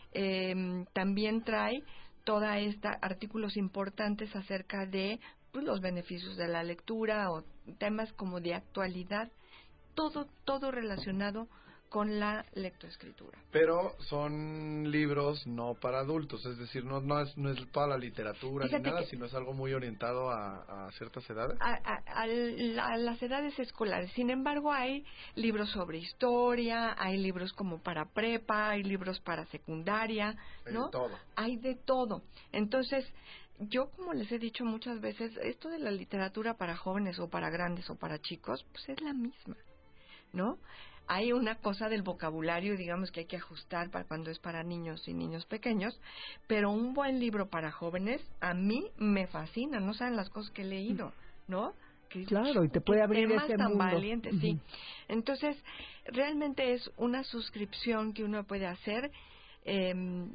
Eh, también trae toda esta artículos importantes acerca de pues, los beneficios de la lectura o temas como de actualidad, todo todo relacionado con la lectoescritura. Pero son libros no para adultos, es decir, no no es no es toda la literatura Fíjate ni nada, que sino es algo muy orientado a, a ciertas edades. A, a, a, la, a las edades escolares. Sin embargo, hay libros sobre historia, hay libros como para prepa, hay libros para secundaria, ¿no? Hay de todo. Hay de todo. Entonces, yo como les he dicho muchas veces, esto de la literatura para jóvenes o para grandes o para chicos, pues es la misma, ¿no? Hay una cosa del vocabulario, digamos, que hay que ajustar para cuando es para niños y niños pequeños, pero un buen libro para jóvenes, a mí me fascina, no saben las cosas que he leído, ¿no? Que, claro, y te puede abrir temas ese tan mundo. valientes, Uh-huh. sí. Entonces, realmente es una suscripción que uno puede hacer eh,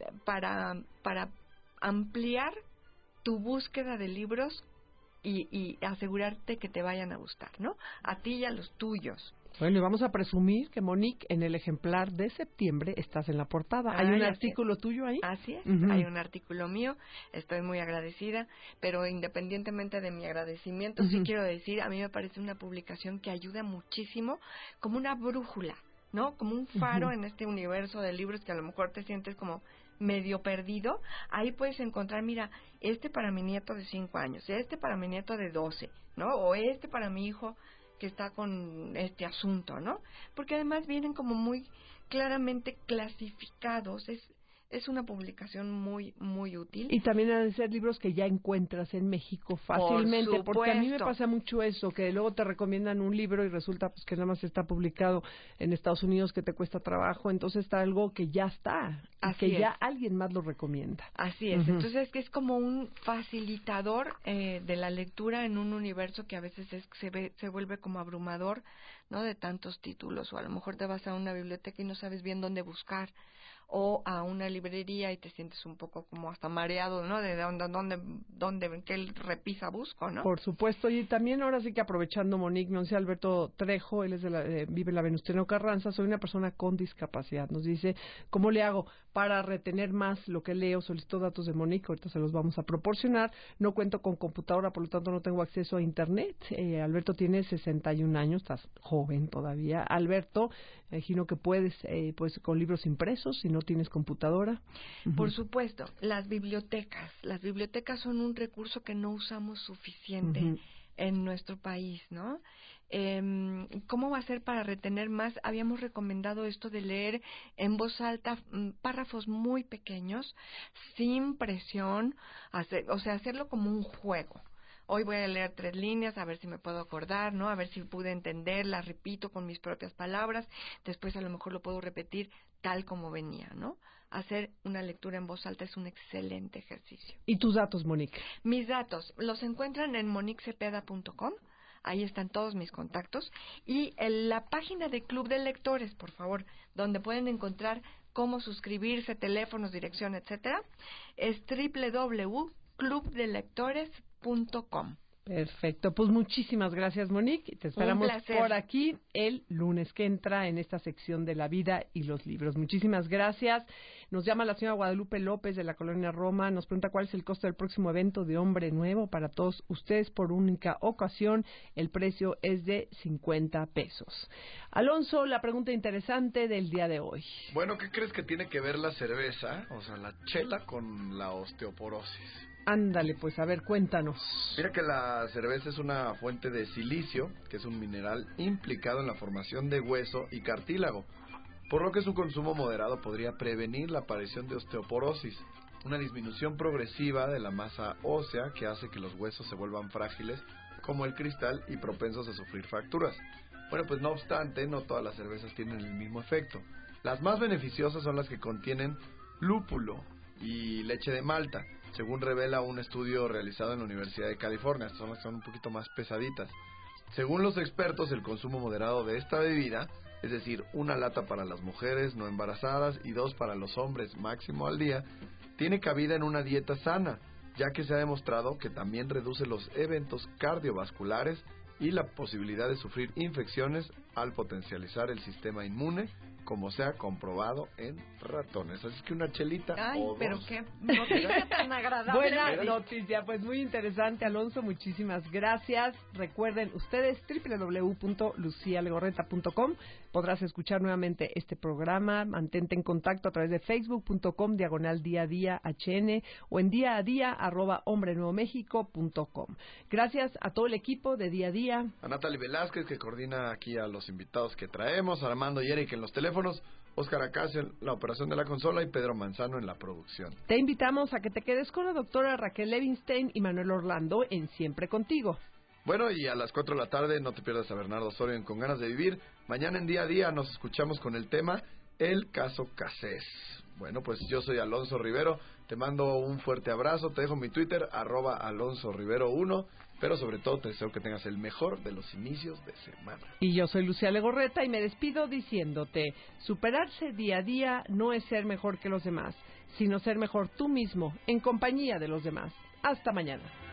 para, para ampliar tu búsqueda de libros y, y asegurarte que te vayan a gustar, ¿no? A ti y a los tuyos. Bueno, y vamos a presumir que, Monique, en el ejemplar de septiembre estás en la portada. ¿Hay Ay, un así artículo es. tuyo ahí? Así es, Uh-huh. hay un artículo mío, estoy muy agradecida, pero independientemente de mi agradecimiento, Uh-huh. sí quiero decir, a mí me parece una publicación que ayuda muchísimo, como una brújula, ¿no? Como un faro Uh-huh. en este universo de libros que a lo mejor te sientes como medio perdido. Ahí puedes encontrar, mira, este para mi nieto de cinco años, este para mi nieto de doce, ¿no? O este para mi hijo que está con este asunto, ¿no? Porque además vienen como muy claramente clasificados. Es es una publicación muy muy útil. Y también han de ser libros que ya encuentras en México fácilmente, Por porque a mí me supuesto. pasa mucho eso, que luego te recomiendan un libro y resulta pues que nada más está publicado en Estados Unidos, que te cuesta trabajo, entonces está algo que ya está, y Así que ya es. alguien más lo recomienda. Así es, Ujú. entonces que es como un facilitador eh, de la lectura en un universo que a veces es, se, ve, se vuelve como abrumador, ¿no? De tantos títulos, o a lo mejor te vas a una biblioteca y no sabes bien dónde buscar, o a una librería y te sientes un poco como hasta mareado, ¿no? De dónde, dónde, dónde, en qué repisa busco, ¿no? Por supuesto, y también ahora sí que aprovechando, Monique, nos dice Alberto Trejo, él es de la, eh, vive en la Venustiano Carranza, soy una persona con discapacidad. Nos dice, ¿cómo le hago para retener más lo que leo? Solicito datos de Monique, ahorita se los vamos a proporcionar. No cuento con computadora, por lo tanto no tengo acceso a Internet. Eh, Alberto tiene sesenta y un años, estás joven todavía. Alberto, imagino que puedes, eh, pues con libros impresos, si no tienes computadora. Por Ujú. supuesto, las bibliotecas. Las bibliotecas son un recurso que no usamos suficiente Ujú. en nuestro país, ¿no? Eh, ¿Cómo va a ser para retener más? Habíamos recomendado esto de leer en voz alta mm, párrafos muy pequeños, sin presión, hacer, o sea, hacerlo como un juego. Hoy voy a leer tres líneas, a ver si me puedo acordar, ¿no? A ver si pude entenderlas, repito con mis propias palabras, después a lo mejor lo puedo repetir tal como venía, ¿no? Hacer una lectura en voz alta es un excelente ejercicio. ¿Y tus datos, Monique? Mis datos los encuentran en monique cepeda punto com, ahí están todos mis contactos, y en la página de Club de Lectores, por favor, donde pueden encontrar cómo suscribirse, teléfonos, dirección, etcétera, es doble u doble u doble u punto club de lectores punto com. Perfecto, pues muchísimas gracias, Monique. Te esperamos placer. por aquí el lunes que entra en esta sección de la vida y los libros. Muchísimas gracias. Nos llama la señora Guadalupe López de la Colonia Roma. Nos pregunta cuál es el costo del próximo evento de Hombre Nuevo para todos ustedes por única ocasión. El precio es de cincuenta pesos. Alonso, la pregunta interesante del día de hoy. Bueno, ¿qué crees que tiene que ver la cerveza, o sea, la chela, con la osteoporosis? Ándale, pues a ver, cuéntanos. Mira que la cerveza es una fuente de silicio, que es un mineral implicado en la formación de hueso y cartílago, por lo que su consumo moderado podría prevenir la aparición de osteoporosis, una disminución progresiva de la masa ósea que hace que los huesos se vuelvan frágiles como el cristal y propensos a sufrir fracturas. Bueno, pues no obstante, no todas las cervezas tienen el mismo efecto. Las más beneficiosas son las que contienen lúpulo y leche de malta, según revela un estudio realizado en la Universidad de California. Estas son las que son un poquito más pesaditas. Según los expertos, el consumo moderado de esta bebida, es decir, una lata para las mujeres no embarazadas y dos para los hombres máximo al día, tiene cabida en una dieta sana, ya que se ha demostrado que también reduce los eventos cardiovasculares y la posibilidad de sufrir infecciones al potencializar el sistema inmune, como se ha comprobado en ratones. Así que una chelita Ay, o pero dos. qué noticia tan agradable. Buena noticia, pues muy interesante, Alonso, muchísimas gracias. Recuerden ustedes doble u doble u doble u punto lucía legorreta punto com. Podrás escuchar nuevamente este programa. Mantente en contacto a través de facebook punto com diagonal día a día hn o en día a día arroba hombre nuevo méxico punto com. Gracias a todo el equipo de Día a Día. A Natalie Velázquez, que coordina aquí a los invitados que traemos, Armando y Eric en los teléfonos, Óscar Acacio en la operación de la consola y Pedro Manzano en la producción. Te invitamos a que te quedes con la doctora Raquel Levinstein y Manuel Orlando en Siempre Contigo. Bueno, y a las cuatro de la tarde no te pierdas a Bernardo Osorio en Con Ganas de Vivir. Mañana en Día a Día nos escuchamos con el tema El Caso Cassés. Bueno, pues yo soy Alonso Rivero, te mando un fuerte abrazo, te dejo mi Twitter, arroba Alonso Rivero uno, pero sobre todo te deseo que tengas el mejor de los inicios de semana. Y yo soy Lucía Legorreta y me despido diciéndote, superarse día a día no es ser mejor que los demás, sino ser mejor tú mismo en compañía de los demás. Hasta mañana.